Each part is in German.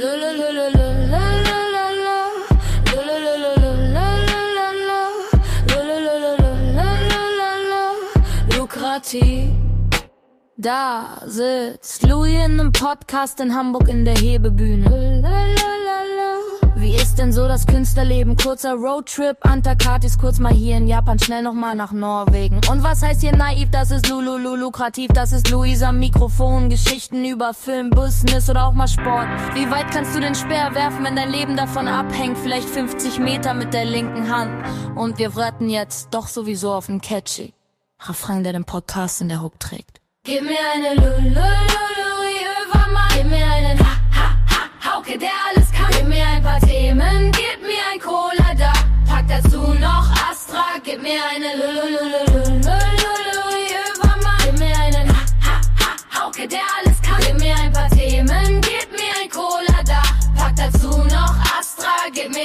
Lukrativ. Da sitzt Louis in einem Podcast in Hamburg in der Hebebühne. Wie ist denn so das Künstlerleben? Kurzer Roadtrip, Antarktis, kurz mal hier in Japan, schnell nochmal nach Norwegen. Und was heißt hier naiv? Das ist Lulu, lukrativ, das ist Louis am Mikrofon. Geschichten über Film, Business oder auch mal Sport. Wie weit kannst du den Speer werfen, wenn dein Leben davon abhängt? Vielleicht 50 Meter mit der linken Hand. Und wir warten jetzt doch sowieso auf einen catchy Refrain, der den Podcast in der Hook trägt. Gib mir eine Louis Övermann. Gib mir einen Hauke, der alles kann. Gib mir ein paar Themen, gib mir ein Cola da. Pack dazu noch Astra. Gib mir eine Louis Övermann. Gib mir einen Hauke, der alles kann. Gib mir ein paar Themen, gib mir ein Cola da. Pack dazu noch Astra. Gib mir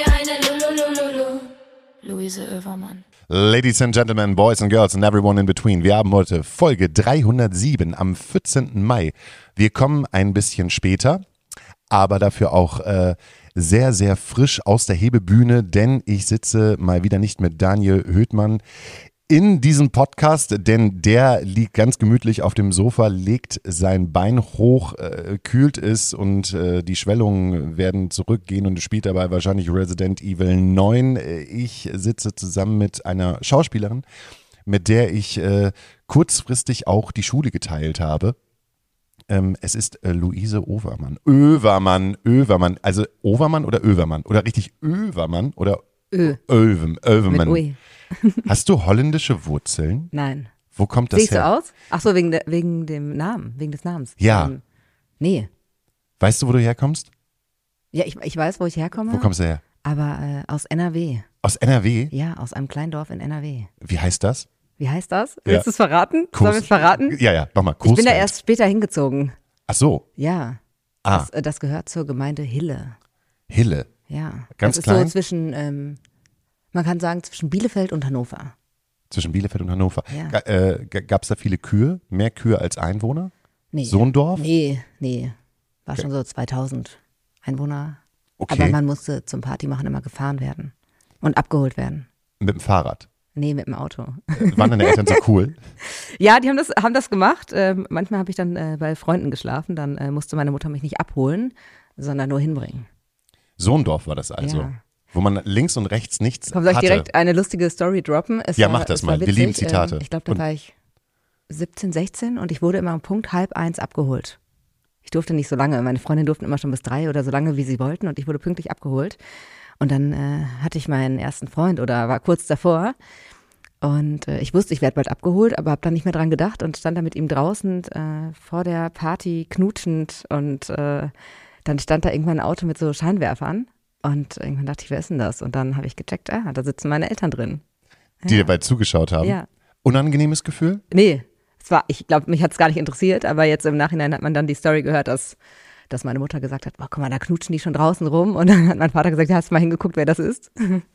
eine Luise Övermann. Ladies and Gentlemen, Boys and Girls and everyone in between. Wir haben heute Folge 307 am 14. Mai. Wir kommen ein bisschen später, aber dafür auch sehr, sehr frisch aus der Hebebühne, denn ich sitze mal wieder nicht mit Daniel Höhtmann in diesem Podcast, denn der liegt ganz gemütlich auf dem Sofa, legt sein Bein hoch, kühlt es und die Schwellungen werden zurückgehen und spielt dabei wahrscheinlich Resident Evil 9. Ich sitze zusammen mit einer Schauspielerin, mit der ich kurzfristig auch die Schule geteilt habe. Es ist Luise Övermann. Övermann. Also Overmann oder Övermann? Oder richtig Övermann oder Övermann? Mit Ui. Hast du holländische Wurzeln? Nein. Wo kommt das her? Siehst du aus? Ach so, wegen dem Namen, wegen des Namens. Ja. Nee. Weißt du, wo du herkommst? Ja, ich weiß, wo ich herkomme. Wo kommst du her? Aber aus NRW. Aus NRW? Ja, aus einem kleinen Dorf in NRW. Wie heißt das? Wie heißt das? Ja. Willst du es verraten? Sollen wir es verraten? Ja, mach mal. Ich bin da erst später hingezogen. Ach so. Ja. Ah. Das gehört zur Gemeinde Hille. Hille? Ja. Ganz das ist klein? so zwischen, man kann sagen, zwischen Bielefeld und Hannover. Zwischen Bielefeld und Hannover. Ja. Gab es da viele Kühe? Mehr Kühe als Einwohner? Nee. So ein Dorf? Nee. War schon so 2000 Einwohner. Okay. Aber man musste zum Party machen immer gefahren werden und abgeholt werden. Mit dem Fahrrad? Nee, mit dem Auto. Waren deine Eltern so cool? Ja, die haben das gemacht. Manchmal habe ich dann bei Freunden geschlafen. Dann musste meine Mutter mich nicht abholen, sondern nur hinbringen. So ein Dorf war das also? Ja. Wo man links und rechts nichts Komm, soll ich hatte? direkt eine lustige Story droppen? Mach das mal. Wir lieben Zitate. Ich glaube, da war ich 17, 16 und ich wurde immer um Punkt 12:30 abgeholt. Ich durfte nicht so lange. Meine Freundinnen durften immer schon bis 3 oder so lange, wie sie wollten, und ich wurde pünktlich abgeholt. Und dann hatte ich meinen ersten Freund oder war kurz davor. Und ich wusste, ich werde bald abgeholt, aber habe dann nicht mehr dran gedacht und stand da mit ihm draußen vor der Party knutschend. Und dann stand da irgendwann ein Auto mit so Scheinwerfern. Und irgendwann dachte ich, wer ist denn das? Und dann habe ich gecheckt, da sitzen meine Eltern drin. Die dabei zugeschaut haben? Ja. Unangenehmes Gefühl? Nee, ich glaube, mich hat es gar nicht interessiert, aber jetzt im Nachhinein hat man dann die Story gehört, dass meine Mutter gesagt hat, boah, guck mal, da knutschen die schon draußen rum. Und dann hat mein Vater gesagt, ja, hast du mal hingeguckt, wer das ist?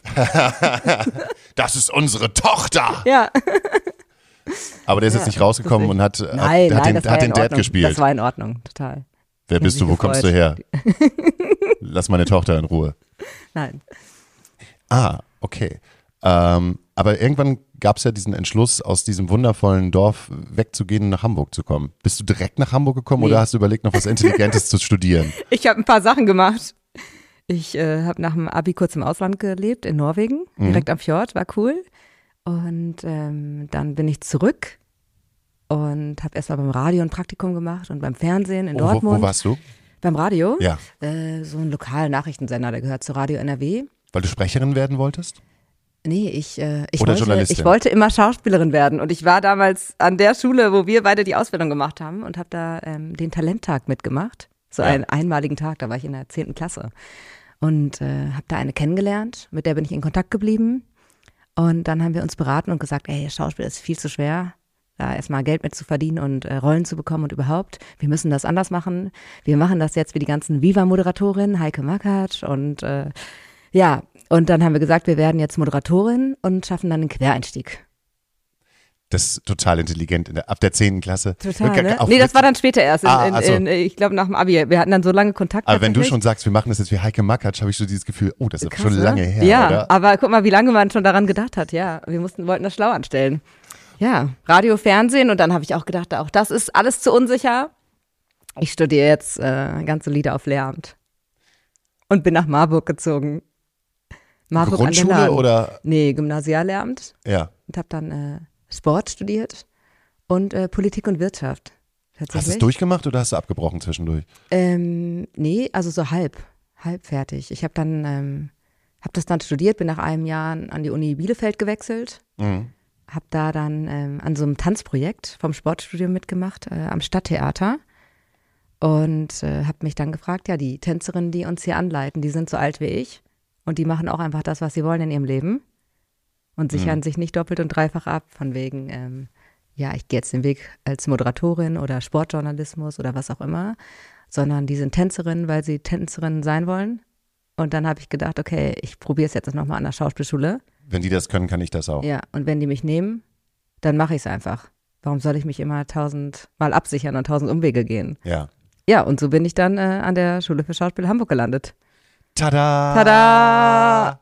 Das ist unsere Tochter! Ja. Aber der ist jetzt nicht rausgekommen und hat den Dad gespielt. Das war in Ordnung, total. Wer bist du, wo kommst du her? Lass meine Tochter in Ruhe. Nein. Ah, okay. Aber irgendwann gab es ja diesen Entschluss, aus diesem wundervollen Dorf wegzugehen und nach Hamburg zu kommen. Bist du direkt nach Hamburg gekommen oder hast du überlegt, noch was Intelligentes zu studieren? Ich habe ein paar Sachen gemacht. Ich habe nach dem Abi kurz im Ausland gelebt, in Norwegen, direkt am Fjord, war cool. Und dann bin ich zurück und habe erst mal beim Radio ein Praktikum gemacht und beim Fernsehen in Dortmund. Wo warst du? Beim Radio? Ja. So ein lokalen Nachrichtensender, der gehört zu Radio NRW. Weil du Sprecherin werden wolltest? Nee, ich Journalistin? wollte immer Schauspielerin werden und ich war damals an der Schule, wo wir beide die Ausbildung gemacht haben und habe da den Talenttag mitgemacht. So einen einmaligen Tag, da war ich in der 10. Klasse und habe da eine kennengelernt, mit der bin ich in Kontakt geblieben und dann haben wir uns beraten und gesagt, ey, Schauspiel ist viel zu schwer, da erstmal Geld mit zu verdienen und Rollen zu bekommen und überhaupt, wir müssen das anders machen. Wir machen das jetzt wie die ganzen Viva-Moderatorinnen, Heike Makatsch und und dann haben wir gesagt, wir werden jetzt Moderatorin und schaffen dann den Quereinstieg. Das ist total intelligent ab der 10. Klasse. Total, ne? Nee, das war dann später erst, also. Ich glaube nach dem Abi. Wir hatten dann so lange Kontakt. Aber wenn du schon sagst, wir machen das jetzt wie Heike Makatsch, habe ich so dieses Gefühl, oh, das ist krass, schon lange her, ja, oder? Aber guck mal, wie lange man schon daran gedacht hat. Ja, wir wollten das schlau anstellen. Ja, Radio, Fernsehen und dann habe ich auch gedacht, auch das ist alles zu unsicher. Ich studiere jetzt ganz solide auf Lehramt und bin nach Marburg gezogen. Marburg Grundschule an der Lahn. oder? Nee, Gymnasiallehramt. Ja. Und habe dann Sport studiert und Politik und Wirtschaft. Hast du es durchgemacht oder hast du abgebrochen zwischendurch? Nee, also so halb fertig. Ich habe dann hab das dann studiert, bin nach einem Jahr an die Uni Bielefeld gewechselt, habe da dann an so einem Tanzprojekt vom Sportstudium mitgemacht am Stadttheater und habe mich dann gefragt, ja, die Tänzerinnen, die uns hier anleiten, die sind so alt wie ich und die machen auch einfach das, was sie wollen in ihrem Leben und sichern sich nicht doppelt und dreifach ab von wegen ja, ich gehe jetzt den Weg als Moderatorin oder Sportjournalismus oder was auch immer, sondern die sind Tänzerinnen, weil sie Tänzerinnen sein wollen. Und dann habe ich gedacht, okay, ich probiere es jetzt nochmal an der Schauspielschule. Wenn die das können, kann ich das auch. Ja, und wenn die mich nehmen, dann mache ich es einfach. Warum soll ich mich immer 1000-mal absichern und 1000 Umwege gehen? Ja. Ja, und so bin ich dann an der Schule für Schauspiel Hamburg gelandet. Tada! Tada!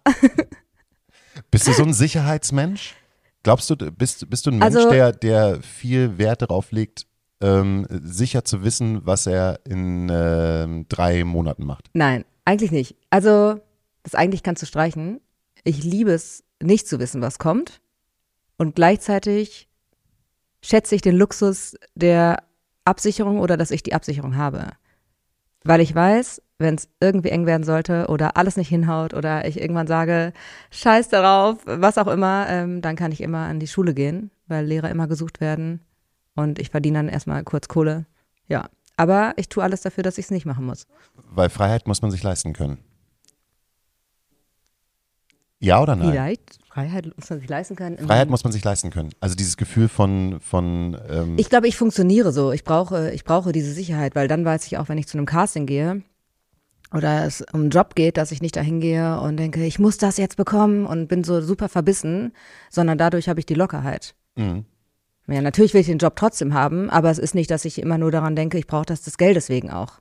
Bist du so ein Sicherheitsmensch? Glaubst du, bist du ein Mensch, der viel Wert darauf legt, sicher zu wissen, was er in 3 Monaten macht? Nein, eigentlich nicht. Also, das eigentlich kannst du streichen. Ich liebe es, nicht zu wissen, was kommt. Und gleichzeitig schätze ich den Luxus der Absicherung oder dass ich die Absicherung habe. Weil ich weiß, wenn es irgendwie eng werden sollte oder alles nicht hinhaut oder ich irgendwann sage, scheiß darauf, was auch immer, dann kann ich immer an die Schule gehen, weil Lehrer immer gesucht werden und ich verdiene dann erstmal kurz Kohle. Ja, aber ich tue alles dafür, dass ich es nicht machen muss. Weil Freiheit muss man sich leisten können. Ja oder nein? Vielleicht. Freiheit muss man sich leisten können. Freiheit muss man sich leisten können. Also dieses Gefühl von Ich glaube, ich funktioniere so. Ich brauche diese Sicherheit, weil dann weiß ich auch, wenn ich zu einem Casting gehe oder es um einen Job geht, dass ich nicht dahin gehe und denke, ich muss das jetzt bekommen und bin so super verbissen, sondern dadurch habe ich die Lockerheit. Mhm. Ja, natürlich will ich den Job trotzdem haben, aber es ist nicht, dass ich immer nur daran denke, ich brauche das des Geldes wegen auch.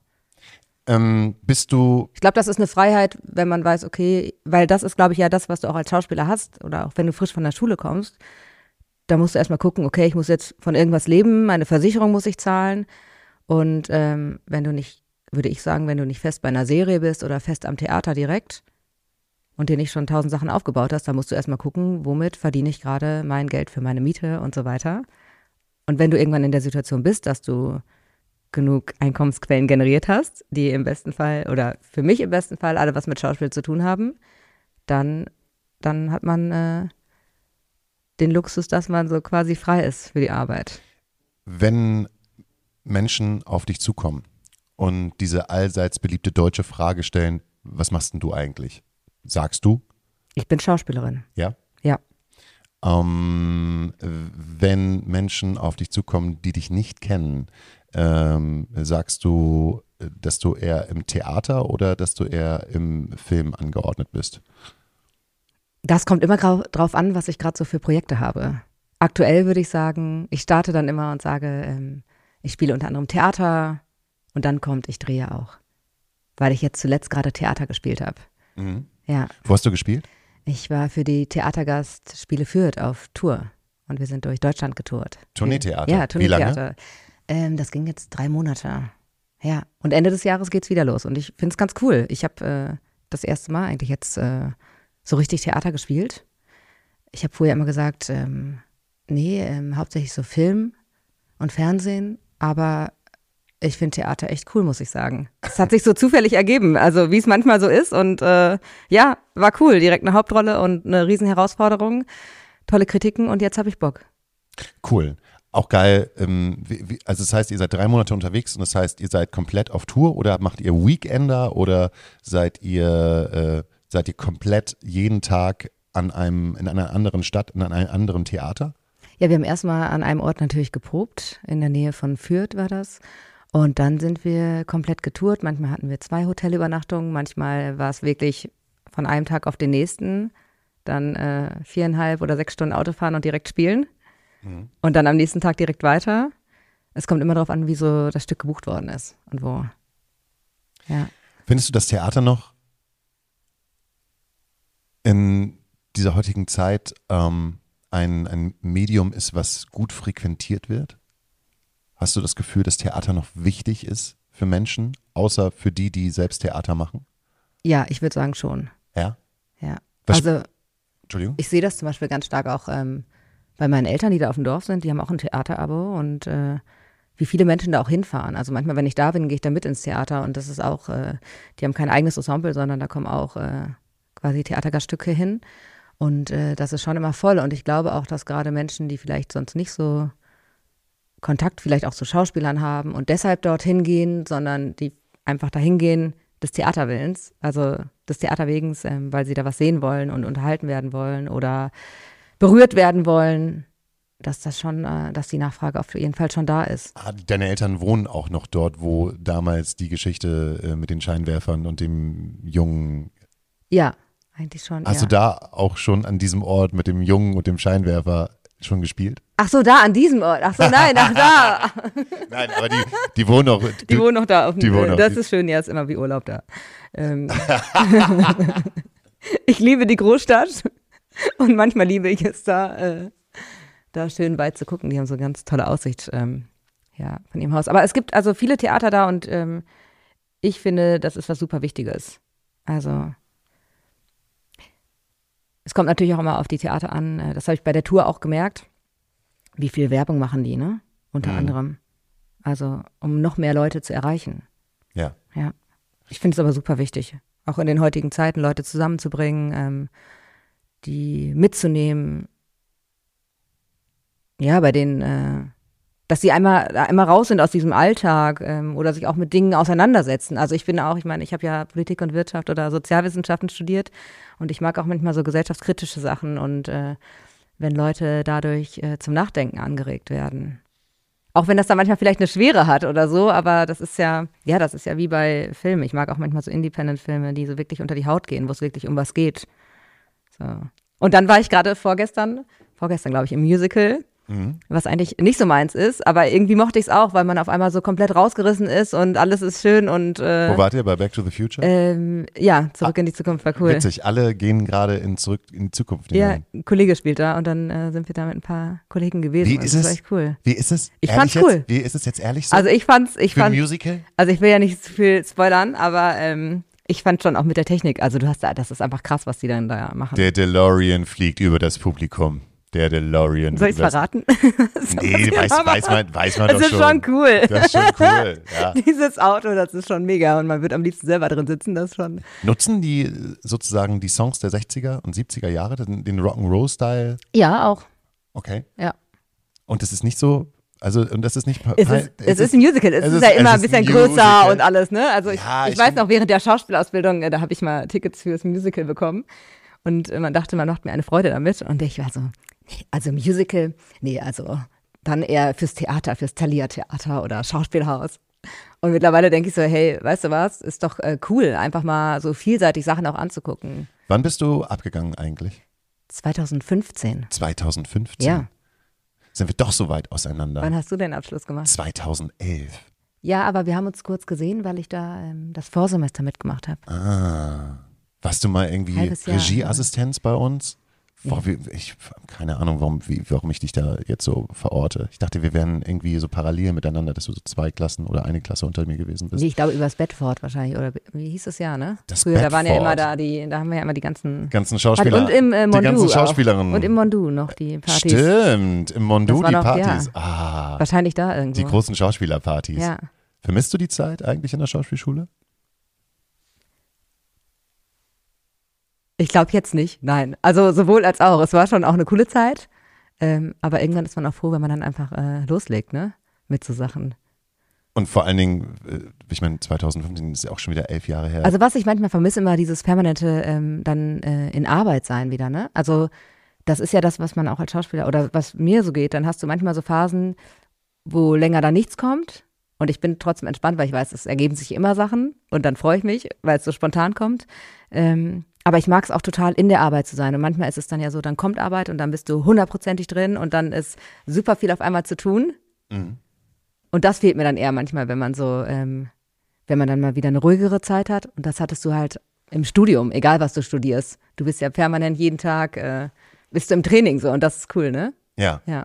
Bist du. Ich glaube, das ist eine Freiheit, wenn man weiß, okay, weil das ist, glaube ich, ja das, was du auch als Schauspieler hast oder auch wenn du frisch von der Schule kommst, da musst du erstmal gucken, okay, ich muss jetzt von irgendwas leben, meine Versicherung muss ich zahlen und wenn du nicht, würde ich sagen, wenn du nicht fest bei einer Serie bist oder fest am Theater direkt und dir nicht schon 1000 Sachen aufgebaut hast, dann musst du erstmal gucken, womit verdiene ich gerade mein Geld für meine Miete und so weiter. Und wenn du irgendwann in der Situation bist, dass du genug Einkommensquellen generiert hast, die im besten Fall oder für mich im besten Fall alle was mit Schauspiel zu tun haben, dann hat man den Luxus, dass man so quasi frei ist für die Arbeit. Wenn Menschen auf dich zukommen und diese allseits beliebte deutsche Frage stellen, was machst denn du eigentlich? Sagst du? Ich bin Schauspielerin. Ja? Ja. Wenn Menschen auf dich zukommen, die dich nicht kennen, sagst du, dass du eher im Theater oder dass du eher im Film angeordnet bist? Das kommt immer drauf an, was ich gerade so für Projekte habe. Aktuell würde ich sagen, ich starte dann immer und sage, ich spiele unter anderem Theater und dann kommt, ich drehe auch. Weil ich jetzt zuletzt gerade Theater gespielt habe. Mhm. Ja. Wo hast du gespielt? Ich war für die Theatergastspiele Fürth auf Tour und wir sind durch Deutschland getourt. Tourneetheater? Ja, Tourneetheater. Wie lange? Das ging jetzt 3 Monate. Ja, und Ende des Jahres geht's wieder los und ich finde es ganz cool. Ich habe das erste Mal eigentlich jetzt so richtig Theater gespielt. Ich habe vorher immer gesagt, hauptsächlich so Film und Fernsehen, aber ich finde Theater echt cool, muss ich sagen. Es hat sich so zufällig ergeben, also wie es manchmal so ist und ja, war cool, direkt eine Hauptrolle und eine riesen Herausforderung, tolle Kritiken und jetzt habe ich Bock. Cool. Auch geil, also das heißt, ihr seid 3 Monate unterwegs und das heißt, ihr seid komplett auf Tour oder macht ihr Weekender oder seid ihr komplett jeden Tag in einer anderen Stadt, in einem anderen Theater? Ja, wir haben erstmal an einem Ort natürlich geprobt, in der Nähe von Fürth war das. Und dann sind wir komplett getourt. Manchmal hatten wir 2 Hotelübernachtungen, manchmal war es wirklich von einem Tag auf den nächsten, dann 4,5 oder 6 Stunden Autofahren und direkt spielen. und dann am nächsten Tag direkt weiter. Es kommt immer darauf an, wie so das Stück gebucht worden ist und wo. Ja. Findest du, das Theater noch in dieser heutigen Zeit ein Medium ist, was gut frequentiert wird? Hast du das Gefühl, dass Theater noch wichtig ist für Menschen, außer für die, die selbst Theater machen? Ja, ich würde sagen schon. Ja? Ja. Was- Also Entschuldigung? ich sehe das zum Beispiel ganz stark auch bei meinen Eltern, die da auf dem Dorf sind, die haben auch ein Theaterabo und wie viele Menschen da auch hinfahren. Also manchmal, wenn ich da bin, gehe ich da mit ins Theater und das ist auch, die haben kein eigenes Ensemble, sondern da kommen auch quasi Theatergaststücke hin und das ist schon immer voll und ich glaube auch, dass gerade Menschen, die vielleicht sonst nicht so Kontakt vielleicht auch zu Schauspielern haben und deshalb dorthin gehen, sondern die einfach dahin gehen des Theaterwillens, also des Theaterwegens, weil sie da was sehen wollen und unterhalten werden wollen oder berührt werden wollen, dass das schon, dass die Nachfrage auf jeden Fall schon da ist. Deine Eltern wohnen auch noch dort, wo damals die Geschichte mit den Scheinwerfern und dem Jungen. Ja, eigentlich schon. Hast ja. du da auch schon an diesem Ort mit dem Jungen und dem Scheinwerfer schon gespielt? Ach so, da an diesem Ort. Ach so, nein, ach da. Nein, aber die wohnen noch. Die wohnen noch da. Die wohnen noch. Das ist schön, ja, ist immer wie Urlaub da. Ich liebe die Großstadt und manchmal liebe ich es da schön weit zu gucken. Die haben so eine ganz tolle Aussicht ja, von ihrem Haus. Aber es gibt also viele Theater da und ich finde, das ist was super Wichtiges. Also es kommt natürlich auch immer auf die Theater an. Das habe ich bei der Tour auch gemerkt. Wie viel Werbung machen die, ne? Unter anderem. Also, um noch mehr Leute zu erreichen. Ja. Ja. Ich finde es aber super wichtig, auch in den heutigen Zeiten Leute zusammenzubringen, die mitzunehmen. Ja, bei denen, dass sie einmal raus sind aus diesem Alltag oder sich auch mit Dingen auseinandersetzen. Also ich finde auch, ich meine, ich habe ja Politik und Wirtschaft oder Sozialwissenschaften studiert und ich mag auch manchmal so gesellschaftskritische Sachen und wenn Leute dadurch zum Nachdenken angeregt werden. Auch wenn das dann manchmal vielleicht eine Schwere hat oder so, aber das ist ja wie bei Filmen. Ich mag auch manchmal so Independent-Filme, die so wirklich unter die Haut gehen, wo es wirklich um was geht. So. Und dann war ich gerade vorgestern glaube ich, im Musical, was eigentlich nicht so meins ist, aber irgendwie mochte ich es auch, weil man auf einmal so komplett rausgerissen ist und alles ist schön und Wo wart ihr, bei Back to the Future? ja, Zurück in die Zukunft war cool. Witzig, alle gehen gerade zurück in die Zukunft. Ja, ein Kollege spielt da und dann sind wir da mit ein paar Kollegen gewesen. Wie und ist das es? war echt cool. Wie ist es? Ich Ehrlich fand's cool. Jetzt? Wie ist es jetzt ehrlich so? Also ich fand, Für ein Musical? also ich will ja nicht zu viel spoilern, aber ich fand schon auch mit der Technik, also das ist einfach krass, was die dann da machen. Der DeLorean fliegt über das Publikum. Der DeLorean. Soll ich es verraten? Nee, weiß man Das doch ist schon cool. Das ist schon cool, ja. Dieses Auto, das ist schon mega und man wird am liebsten selber drin sitzen, das schon. Nutzen die sozusagen die Songs der 60er und 70er Jahre, den Rock'n'Roll-Style? Ja, auch. Okay. Ja. Und das ist nicht so, also, und das ist nicht. Es ist ein Musical, es ist ja immer ein bisschen größer und alles, ne? Also ich weiß noch, während der Schauspielausbildung, da habe ich mal Tickets fürs Musical bekommen und man dachte, man macht mir eine Freude damit und ich war so, also Musical, nee, also dann eher fürs Theater, fürs Thalia-Theater oder Schauspielhaus. Und mittlerweile denke ich so, hey, weißt du was, ist doch cool, einfach mal so vielseitig Sachen auch anzugucken. Wann bist du abgegangen eigentlich? 2015. 2015? Ja. Sind wir doch so weit auseinander? Wann hast du den Abschluss gemacht? 2011. Ja, aber wir haben uns kurz gesehen, weil ich da das Vorsemester mitgemacht habe. Warst du mal irgendwie Halbes Jahr, Regieassistenz bei uns? Boah, ich keine Ahnung, warum ich dich da jetzt so verorte. Ich dachte, wir wären irgendwie so parallel miteinander, dass du so 2 Klassen oder eine Klasse unter mir gewesen bist. Nee, ich glaube übers Bedford wahrscheinlich, oder wie hieß es ja, ne? Das Früher, da waren ja immer Bedford. da haben wir ja immer die ganzen Schauspieler. Und im Mondu die ganzen auch. Schauspielerinnen. Und im Mondu noch die Partys. Stimmt, im Mondu Das war die noch, Partys. ja. Wahrscheinlich da irgendwo. Die großen Schauspielerpartys. Ja. Vermisst du die Zeit eigentlich in der Schauspielschule? Ich glaube jetzt nicht, nein. Also sowohl als auch. Es war schon auch eine coole Zeit, aber irgendwann ist man auch froh, wenn man dann einfach loslegt, ne? Mit so Sachen. Und vor allen Dingen, ich meine, 2015 ist ja auch schon wieder 11 Jahre her. Also was ich manchmal vermisse, immer dieses permanente dann in Arbeit sein wieder, ne? Also das ist ja das, was man auch als Schauspieler oder was mir so geht. Dann hast du manchmal so Phasen, wo länger da nichts kommt und ich bin trotzdem entspannt, weil ich weiß, es ergeben sich immer Sachen und dann freue ich mich, weil es so spontan kommt. Aber ich mag es auch total, in der Arbeit zu sein. Und manchmal ist es dann ja so, dann kommt Arbeit und dann bist du 100%ig drin und dann ist super viel auf einmal zu tun. Mhm. Und das fehlt mir dann eher manchmal, wenn man so, wenn man dann mal wieder eine ruhigere Zeit hat. Und das hattest du halt im Studium, egal was du studierst. Du bist ja permanent jeden Tag, bist du im Training so und das ist cool, ne? Ja. Ja.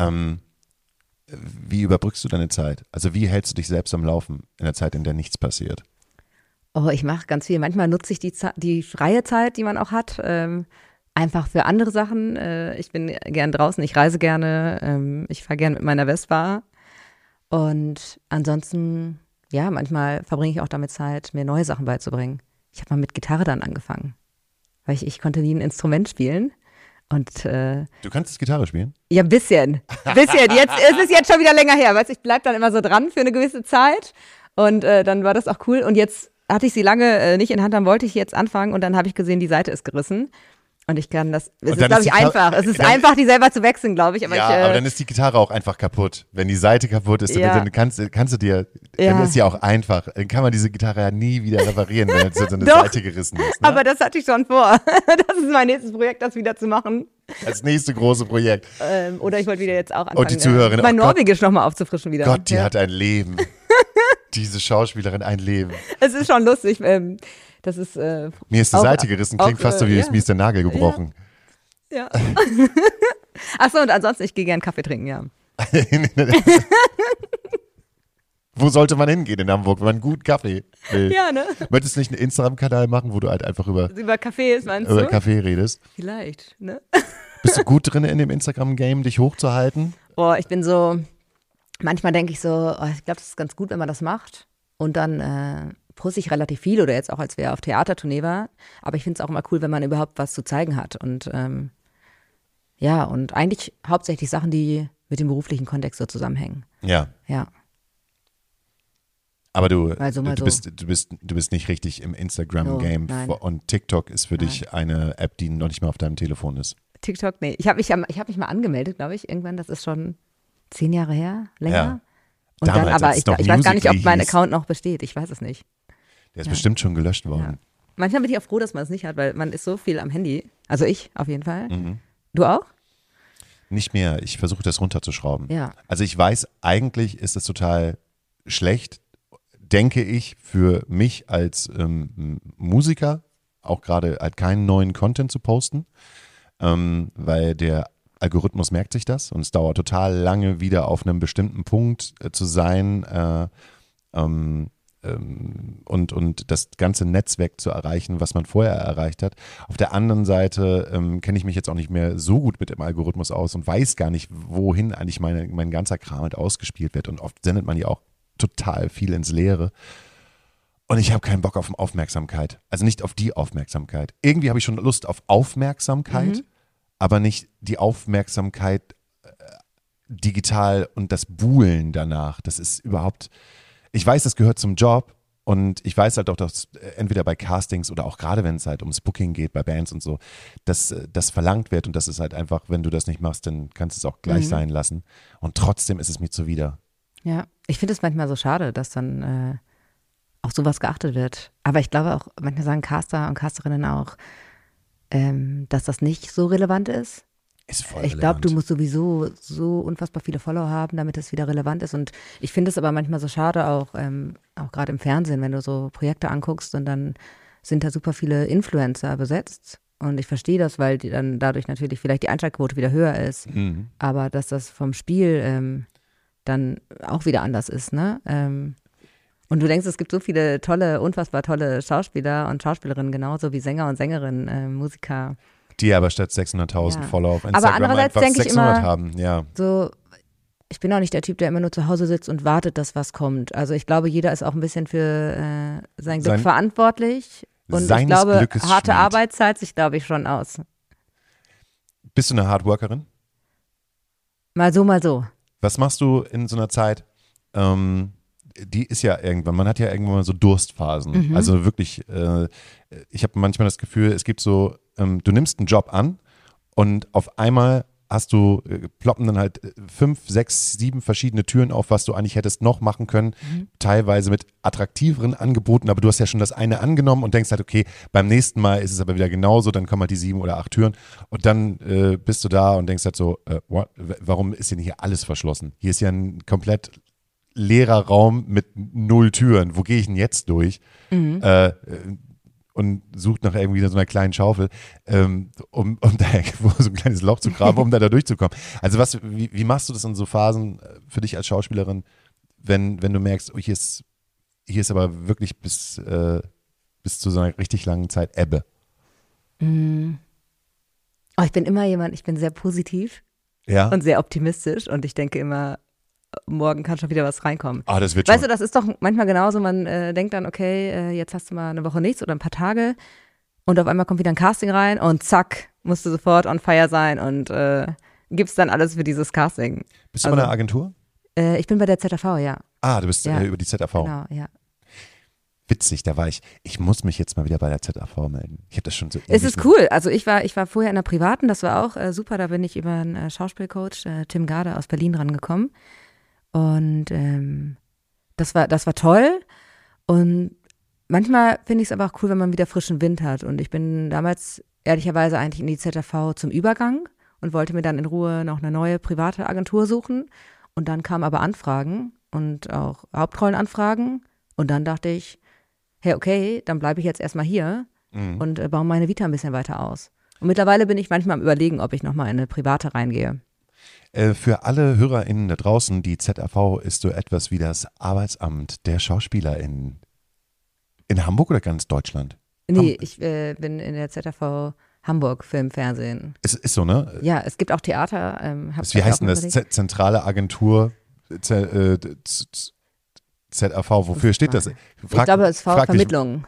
Wie überbrückst du deine Zeit? Also wie hältst du dich selbst am Laufen in der Zeit, in der nichts passiert? Oh, ich mache ganz viel. Manchmal nutze ich die freie Zeit, die man auch hat, einfach für andere Sachen. Ich bin gern draußen, ich reise gerne, ich fahre gern mit meiner Vespa. Und ansonsten, ja, manchmal verbringe ich auch damit Zeit, mir neue Sachen beizubringen. Ich habe mal mit Gitarre dann angefangen, weil ich konnte nie ein Instrument spielen. Und Du kannst Gitarre spielen? ja, ein bisschen. Jetzt ist es jetzt schon wieder länger her, weißt du, ich bleib dann immer so dran für eine gewisse Zeit. Und dann war das auch cool. Und jetzt hatte ich sie lange nicht in Hand, dann wollte ich jetzt anfangen und dann habe ich gesehen, die Seite ist gerissen. Und ich kann das, es ist, glaube ich, einfach. Es ist einfach, die selber zu wechseln, glaube ich. Aber aber dann ist die Gitarre auch einfach kaputt. Wenn die Seite kaputt ist, dann kannst du dir, dann ist sie auch einfach. Dann kann man diese Gitarre ja nie wieder reparieren, wenn jetzt so eine Seite gerissen ist. Ne? Aber das hatte ich schon vor. Das ist mein nächstes Projekt, das wieder zu machen. Das nächste große Projekt. Oder ich wollte wieder jetzt auch anfangen, Und die Zuhörerin, mein Norwegisch nochmal aufzufrischen wieder. Gott, die hat ein Leben. Diese Schauspielerin, ein Leben. Es ist schon lustig. Das ist, Mir ist die Seite gerissen, klingt fast so wie mir ist der Nagel gebrochen. Ja. Achso, und ansonsten, ich gehe gern Kaffee trinken, ja. Wo sollte man hingehen in Hamburg, wenn man gut Kaffee will? Ja, ne? Möchtest du nicht einen Instagram-Kanal machen, wo du halt einfach über Kaffee meinst über du? Kaffee redest? Vielleicht, ne? Bist du gut drin in dem Instagram-Game, dich hochzuhalten? Boah, ich bin so, manchmal denke ich so, ich glaube, das ist ganz gut, wenn man das macht. Und dann poste ich relativ viel oder jetzt auch, als wir auf Theatertournee war. Aber ich finde es auch immer cool, wenn man überhaupt was zu zeigen hat. Und ja, und eigentlich hauptsächlich Sachen, die mit dem beruflichen Kontext so zusammenhängen. Ja. Ja. Aber du bist nicht richtig im Instagram-Game und TikTok ist für dich eine App, die noch nicht mal auf deinem Telefon ist. TikTok, nee. Ich hab mich mal angemeldet, glaube ich, irgendwann. Das ist schon 10 Jahre her, länger. Ja. Und Damals, dann, aber ich weiß gar nicht, ob mein Account noch besteht. Ich weiß es nicht. Der ist bestimmt schon gelöscht worden. Ja. Manchmal bin ich auch froh, dass man es nicht hat, weil man ist so viel am Handy. Also ich auf jeden Fall. Mhm. Du auch? Nicht mehr. Ich versuche das runterzuschrauben. Ja. Also ich weiß, eigentlich ist es total schlecht, denke ich, für mich als Musiker, auch gerade halt keinen neuen Content zu posten, weil der Algorithmus merkt sich das und es dauert total lange, wieder auf einem bestimmten Punkt zu sein und das ganze Netzwerk zu erreichen, was man vorher erreicht hat. Auf der anderen Seite kenne ich mich jetzt auch nicht mehr so gut mit dem Algorithmus aus und weiß gar nicht, wohin eigentlich mein ganzer Kram halt ausgespielt wird. Und oft sendet man ja auch total viel ins Leere. Und ich habe keinen Bock auf Aufmerksamkeit. Also nicht auf die Aufmerksamkeit. Irgendwie habe ich schon Lust auf Aufmerksamkeit, aber nicht die Aufmerksamkeit digital und das Buhlen danach. Das ist überhaupt, ich weiß, das gehört zum Job und ich weiß halt auch, dass entweder bei Castings oder auch gerade wenn es halt ums Booking geht, bei Bands und so, dass das verlangt wird und das ist halt einfach, wenn du das nicht machst, dann kannst du es auch gleich sein lassen. Und trotzdem ist es mir zuwider. Ja, ich finde es manchmal so schade, dass dann auch sowas geachtet wird. Aber ich glaube auch, manchmal sagen Caster und Casterinnen auch, dass das nicht so relevant ist. Ist voll Ich glaube, du musst sowieso so unfassbar viele Follower haben, damit es wieder relevant ist. Und ich finde es aber manchmal so schade, auch gerade im Fernsehen, wenn du so Projekte anguckst und dann sind da super viele Influencer besetzt. Und ich verstehe das, weil die dann dadurch natürlich vielleicht die Einschaltquote wieder höher ist. Mhm. Aber dass das vom Spiel dann auch wieder anders ist, ne? Und du denkst, es gibt so viele tolle, unfassbar tolle Schauspieler und Schauspielerinnen, genauso wie Sänger und Sängerinnen, Musiker. Die aber statt 600.000 Follower auf Instagram aber andererseits einfach denke ich 600 immer, haben. Ja. So, ich bin auch nicht der Typ, der immer nur zu Hause sitzt und wartet, dass was kommt. Also ich glaube, jeder ist auch ein bisschen für sein Glück verantwortlich. Und ich glaube, Glückes harte Schmied. Arbeit zahlt sich, glaube ich, schon aus. Bist du eine Hardworkerin? Mal so, mal so. Was machst du in so einer Zeit? Die ist ja irgendwann, man hat ja irgendwann mal so Durstphasen. Also wirklich, ich habe manchmal das Gefühl, es gibt so, du nimmst einen Job an und auf einmal ploppen dann halt 5, 6, 7 verschiedene Türen auf, was du eigentlich hättest noch machen können, teilweise mit attraktiveren Angeboten, aber du hast ja schon das eine angenommen und denkst halt, okay, beim nächsten Mal ist es aber wieder genauso, dann kommen halt die 7 oder 8 Türen und dann bist du da und denkst halt so, warum ist denn hier alles verschlossen? Hier ist ja ein komplett leerer Raum mit 0 Türen, wo gehe ich denn jetzt durch? Und sucht nach irgendwie so einer kleinen Schaufel, um da irgendwo so ein kleines Loch zu graben, um da durchzukommen. Also wie machst du das in so Phasen für dich als Schauspielerin, wenn du merkst, oh, hier ist aber wirklich bis zu so einer richtig langen Zeit Ebbe? Oh, ich bin sehr positiv und sehr optimistisch und ich denke immer, morgen kann schon wieder was reinkommen. Ah, das wird Weißt du, schon. das ist doch manchmal genauso, man denkt dann, okay, jetzt hast du mal eine Woche nichts oder ein paar Tage und auf einmal kommt wieder ein Casting rein und zack, musst du sofort on fire sein und gibst dann alles für dieses Casting. Bist du bei einer Agentur? Ich bin bei der ZAV, ja. Ah, du bist über die ZAV. Genau, ja. Witzig, da war ich muss mich jetzt mal wieder bei der ZAV melden. Ich habe das schon so Es ist cool. Also ich war vorher in der privaten, das war auch super, da bin ich über einen Schauspielcoach, Tim Garde aus Berlin rangekommen. Und das war toll und manchmal finde ich es aber auch cool, wenn man wieder frischen Wind hat und ich bin damals ehrlicherweise eigentlich in die ZAV zum Übergang und wollte mir dann in Ruhe noch eine neue private Agentur suchen und dann kamen aber Anfragen und auch Hauptrollenanfragen und dann dachte ich, hey, okay, dann bleibe ich jetzt erstmal hier und baue meine Vita ein bisschen weiter aus. Und mittlerweile bin ich manchmal am Überlegen, ob ich nochmal in eine private reingehe. Für alle HörerInnen da draußen, die ZAV ist so etwas wie das Arbeitsamt der Schauspieler in Hamburg oder ganz Deutschland? Nee, ich bin in der ZAV Hamburg Film, Fernsehen. Ist so, ne? Ja, es gibt auch Theater. Wie heißt denn das? Zentrale Agentur ZAV, wofür steht das? Ich glaube, es ist Vermittlung.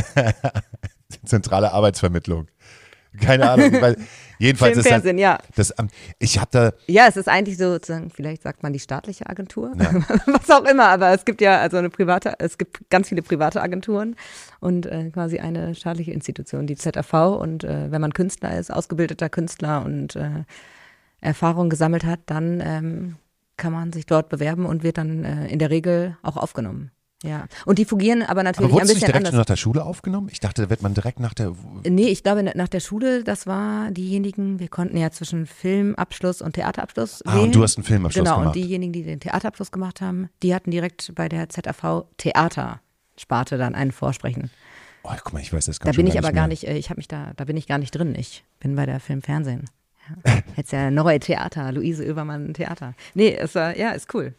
Zentrale Arbeitsvermittlung. Keine Ahnung, weil jedenfalls ist Fernsehen, ja. Ich habe da. Ja, es ist eigentlich sozusagen, vielleicht sagt man die staatliche Agentur, was auch immer, aber es gibt ja also es gibt ganz viele private Agenturen und quasi eine staatliche Institution, die ZAV und wenn man Künstler ist, ausgebildeter Künstler und Erfahrung gesammelt hat, dann kann man sich dort bewerben und wird dann in der Regel auch aufgenommen. Ja, und die fungieren aber natürlich aber ein bisschen direkt anders. Schon nach der Schule aufgenommen? Ich dachte, da wird man direkt nach der. Nee, ich glaube, nach der Schule, das war diejenigen, wir konnten ja zwischen Filmabschluss und Theaterabschluss wählen. Und du hast einen Filmabschluss gemacht. Genau, und diejenigen, die den Theaterabschluss gemacht haben, die hatten direkt bei der ZAV Theatersparte dann einen Vorsprechen. Oh, guck mal, ich weiß das gar nicht. Da bin ich aber gar nicht, da bin ich gar nicht drin. Ich bin bei der Film-Fernsehen. Ja. Jetzt ja neue Theater, Luise Oebermann Theater. Nee, ist cool.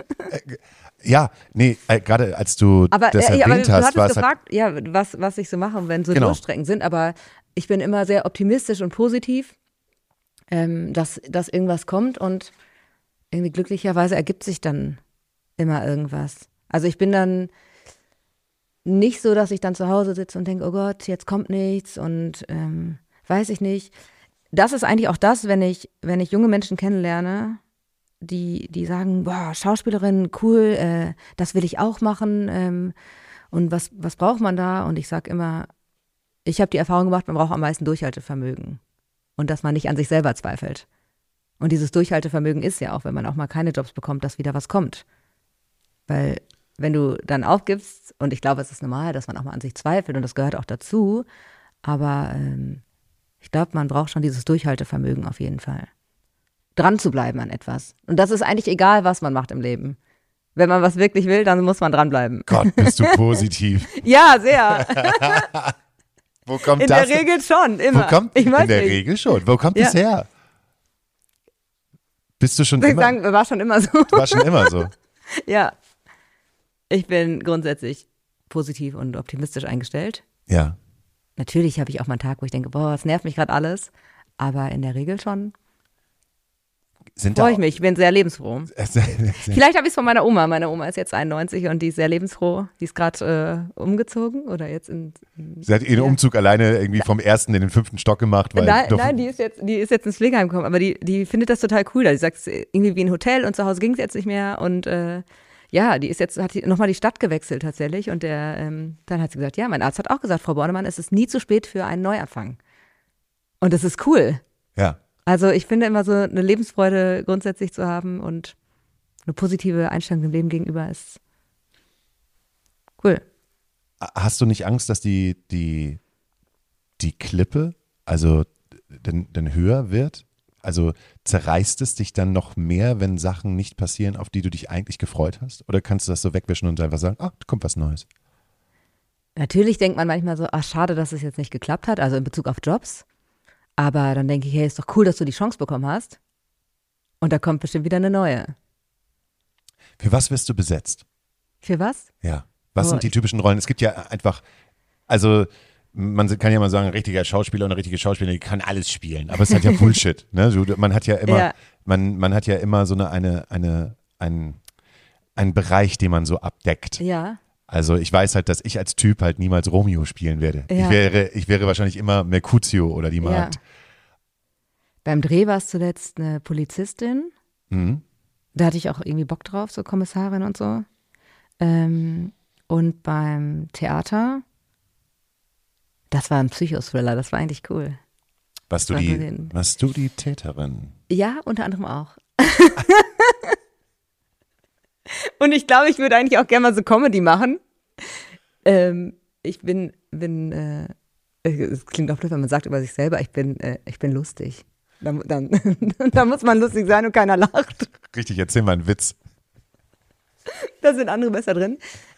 Ja, nee, gerade als du das erwähnt hast, war es gefragt, was ich so mache, wenn so Durchstrecken sind, aber ich bin immer sehr optimistisch und positiv, dass irgendwas kommt und irgendwie glücklicherweise ergibt sich dann immer irgendwas. Also ich bin dann nicht so, dass ich dann zu Hause sitze und denke, oh Gott, jetzt kommt nichts und weiß ich nicht. Das ist eigentlich auch das, wenn ich junge Menschen kennenlerne, die sagen, boah, Schauspielerin, cool, das will ich auch machen und was braucht man da? Und ich sage immer, ich habe die Erfahrung gemacht, man braucht am meisten Durchhaltevermögen und dass man nicht an sich selber zweifelt. Und dieses Durchhaltevermögen ist ja auch, wenn man auch mal keine Jobs bekommt, dass wieder was kommt. Weil wenn du dann aufgibst, und ich glaube, es ist normal, dass man auch mal an sich zweifelt und das gehört auch dazu, aber ich glaube, man braucht schon dieses Durchhaltevermögen auf jeden Fall. Dran zu bleiben an etwas. Und das ist eigentlich egal, was man macht im Leben. Wenn man was wirklich will, dann muss man dranbleiben. Gott, bist du positiv. Ja, sehr. Wo kommt in das? In der Regel schon, immer. In der Regel schon. Wo kommt das her? Bist du schon immer? Sagen, war schon immer so. War schon immer so. Ja. Ich bin grundsätzlich positiv und optimistisch eingestellt. Ja. Natürlich habe ich auch mal einen Tag, wo ich denke, boah, es nervt mich gerade alles. Aber in der Regel schon. Freue ich mich, ich bin sehr lebensfroh. Vielleicht habe ich es von meiner Oma. Meine Oma ist jetzt 91 und die ist sehr lebensfroh. Die ist gerade umgezogen oder jetzt Sie hat ihren Umzug alleine irgendwie vom 1. in den 5. Stock gemacht. Weil nein, die ist jetzt ins Pflegeheim gekommen, aber die findet das total cool. Die sagt, es ist irgendwie wie ein Hotel und zu Hause ging es jetzt nicht mehr und die ist jetzt, hat nochmal die Stadt gewechselt tatsächlich und dann hat sie gesagt, ja, mein Arzt hat auch gesagt, Frau Bornemann, es ist nie zu spät für einen Neuanfang. Und das ist cool. Ja. Also ich finde immer so eine Lebensfreude grundsätzlich zu haben und eine positive Einstellung dem Leben gegenüber ist cool. Hast du nicht Angst, dass die Klippe, also denn höher wird? Also zerreißt es dich dann noch mehr, wenn Sachen nicht passieren, auf die du dich eigentlich gefreut hast? Oder kannst du das so wegwischen und einfach sagen, da kommt was Neues? Natürlich denkt man manchmal so, schade, dass es jetzt nicht geklappt hat, also in Bezug auf Jobs. Aber dann denke ich, hey, ist doch cool, dass du die Chance bekommen hast. Und da kommt bestimmt wieder eine neue. Für was wirst du besetzt? Für was? Ja. Was sind die typischen Rollen? Es gibt ja einfach, also man kann ja mal sagen, ein richtiger Schauspieler und eine richtige Schauspielerin, die kann alles spielen, aber es ist halt ja Bullshit. Ne? Man hat ja immer, man hat ja immer so einen Bereich, den man so abdeckt. Ja. Also ich weiß halt, dass ich als Typ halt niemals Romeo spielen werde. Ja. Ich wäre wahrscheinlich immer Mercutio oder die Magd. Ja. Beim Dreh war es zuletzt eine Polizistin. Mhm. Da hatte ich auch irgendwie Bock drauf, so Kommissarin und so. Und beim Theater, das war ein Psychothriller, das war eigentlich cool. Warst du die Täterin? Ja, unter anderem auch. Und ich glaube, ich würde eigentlich auch gerne mal so Comedy machen. Es klingt auch blöd, wenn man sagt über sich selber, ich bin lustig. Da muss man lustig sein und keiner lacht. Richtig, erzähl mal einen Witz. Da sind andere besser drin.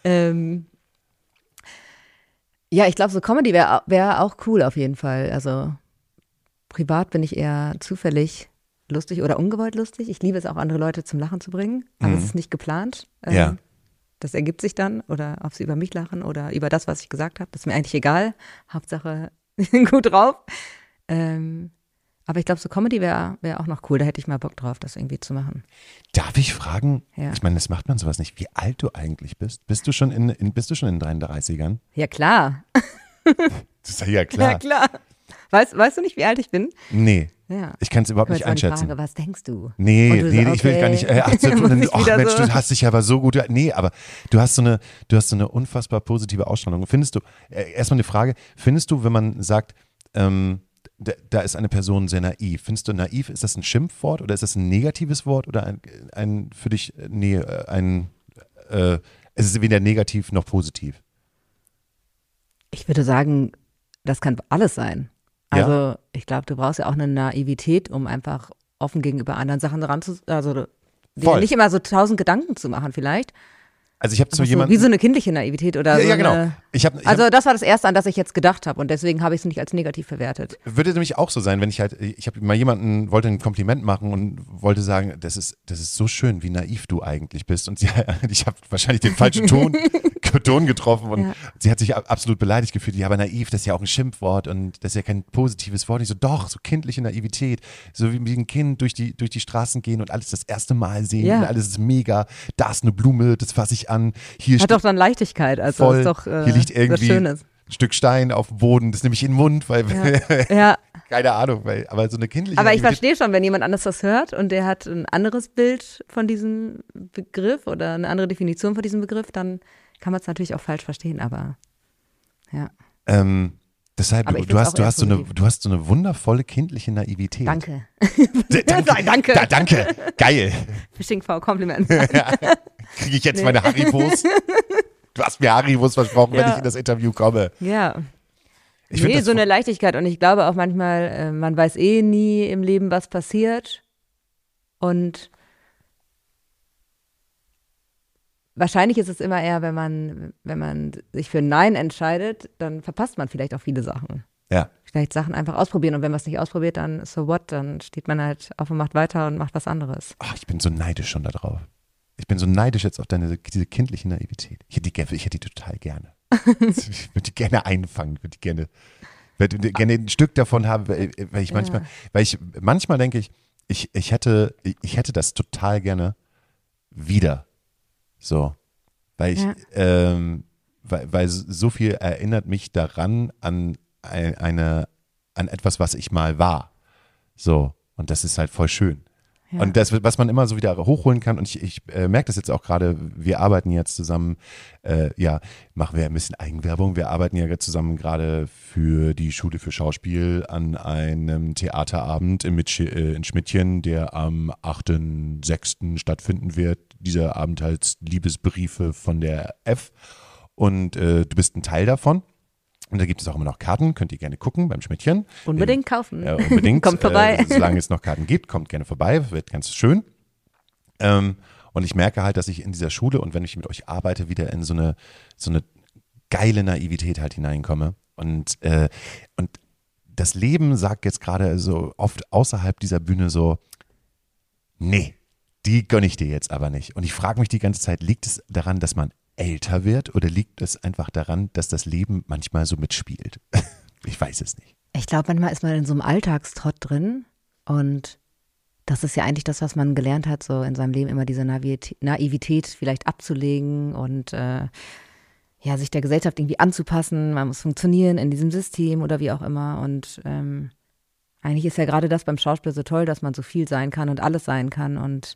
Ja, ich glaube, so Comedy wär auch cool auf jeden Fall. Also privat bin ich eher zufällig lustig oder ungewollt lustig. Ich liebe es auch, andere Leute zum Lachen zu bringen. Aber es ist nicht geplant. Ja. Das ergibt sich dann. Oder ob sie über mich lachen oder über das, was ich gesagt habe. Das ist mir eigentlich egal. Hauptsache, ich bin gut drauf. Aber ich glaube, so Comedy wäre auch noch cool. Da hätte ich mal Bock drauf, das irgendwie zu machen. Darf ich fragen, Ja. ich meine, das macht man sowas nicht, wie alt du eigentlich bist? Bist du schon in den 33ern? Ja, klar. Das ist ja klar. Ja, klar. Weißt du nicht, wie alt ich bin? Nee. Ja. Ich kann es überhaupt Jetzt nicht war die einschätzen. Frage, was denkst du? Nee, Und du so, ich will gar nicht. Muss ich Ach wieder Mensch, so- du hast dich aber so gut. Nee, aber du hast so eine unfassbar positive Ausstrahlung. Findest du, erstmal eine Frage, findest du, wenn man sagt, da ist eine Person sehr naiv, findest du naiv, ist das ein Schimpfwort oder ist das ein negatives Wort oder ein für dich, es ist weder negativ noch positiv? Ich würde sagen, das kann alles sein. Ja? Also ich glaube, du brauchst ja auch eine Naivität, um einfach offen gegenüber anderen Sachen dir Voll. nicht immer so 1000 Gedanken zu machen vielleicht. Also ich habe zu So, jemandem. wie so eine kindliche Naivität oder so. Ja, genau. Eine, Ich hab, also das war das Erste, an das ich jetzt gedacht habe und deswegen habe ich es nicht als negativ verwertet. würde nämlich auch so sein, wenn ich habe mal wollte ein Kompliment machen und wollte sagen, das ist so schön, wie naiv du eigentlich bist. Und ich habe wahrscheinlich den falschen Ton getroffen und Ja. sie hat sich absolut beleidigt gefühlt. Ja, aber naiv, das ist ja auch ein Schimpfwort und das ist ja kein positives Wort. Ich so, doch, so kindliche Naivität, so wie ein Kind durch die Straßen gehen und alles das erste Mal sehen Ja. und alles ist mega. Da ist eine Blume, das fasse ich an. Hier Hat doch dann Leichtigkeit, also voll, ist doch hier liegt was irgendwie Schönes. ein Stück Stein auf dem Boden, das nehme ich in den Mund, weil Ja. keine Ahnung, aber so eine kindliche Aber ich Naivität- verstehe schon, wenn jemand anders das hört und der hat ein anderes Bild von diesem Begriff oder eine andere Definition von diesem Begriff, dann kann man es natürlich auch falsch verstehen, aber ja. Deshalb, Aber ich du find's hast, auch du, eher hast so eine, positiv. du hast so eine wundervolle kindliche Naivität. Danke. Danke. Danke. Geil. Fishing for Compliment. Kriege ich jetzt meine Haribos? Du hast mir Haribos versprochen, wenn Ja. ich in das Interview komme. Ja. Ich find Nee, das so eine Leichtigkeit und ich glaube auch manchmal, man weiß eh nie im Leben, was passiert und wahrscheinlich ist es immer eher, wenn man sich für ein Nein entscheidet, dann verpasst man vielleicht auch viele Sachen. Ja. Vielleicht Sachen einfach ausprobieren und wenn man es nicht ausprobiert, dann so what, dann steht man halt auf und macht weiter und macht was anderes. Ach, ich bin so neidisch schon da drauf. Ich bin so neidisch jetzt auf diese kindliche Naivität. Ich hätte die total gerne. Ich würde die gerne einfangen, würde gerne ein Stück davon haben, weil ich manchmal denke ich hätte das total gerne wieder. So. Weil weil so viel erinnert mich daran an etwas, was ich mal war. So. Und das ist halt voll schön. Und das, was man immer so wieder hochholen kann, und ich merke das jetzt auch gerade, wir arbeiten jetzt zusammen, machen wir ein bisschen Eigenwerbung, wir arbeiten ja zusammen gerade für die Schule für Schauspiel an einem Theaterabend in Schmidtchen, der am 8.6. stattfinden wird. Dieser Abend heißt Liebesbriefe von der F, und du bist ein Teil davon. Und da gibt es auch immer noch Karten, könnt ihr gerne gucken beim Schmidtchen. Unbedingt kaufen. Ja, unbedingt. Kommt vorbei. Solange es noch Karten gibt, kommt gerne vorbei, wird ganz schön. Und ich merke halt, dass ich in dieser Schule und wenn ich mit euch arbeite, wieder in so eine geile Naivität halt hineinkomme. Und das Leben sagt jetzt gerade so oft außerhalb dieser Bühne so, nee, die gönne ich dir jetzt aber nicht. Und ich frage mich die ganze Zeit, liegt es daran, dass man älter wird oder liegt es einfach daran, dass das Leben manchmal so mitspielt? Ich weiß es nicht. Ich glaube, manchmal ist man in so einem Alltagstrott drin und das ist ja eigentlich das, was man gelernt hat, so in seinem Leben immer diese Naivität vielleicht abzulegen und sich der Gesellschaft irgendwie anzupassen. Man muss funktionieren in diesem System oder wie auch immer und eigentlich ist ja gerade das beim Schauspiel so toll, dass man so viel sein kann und alles sein kann und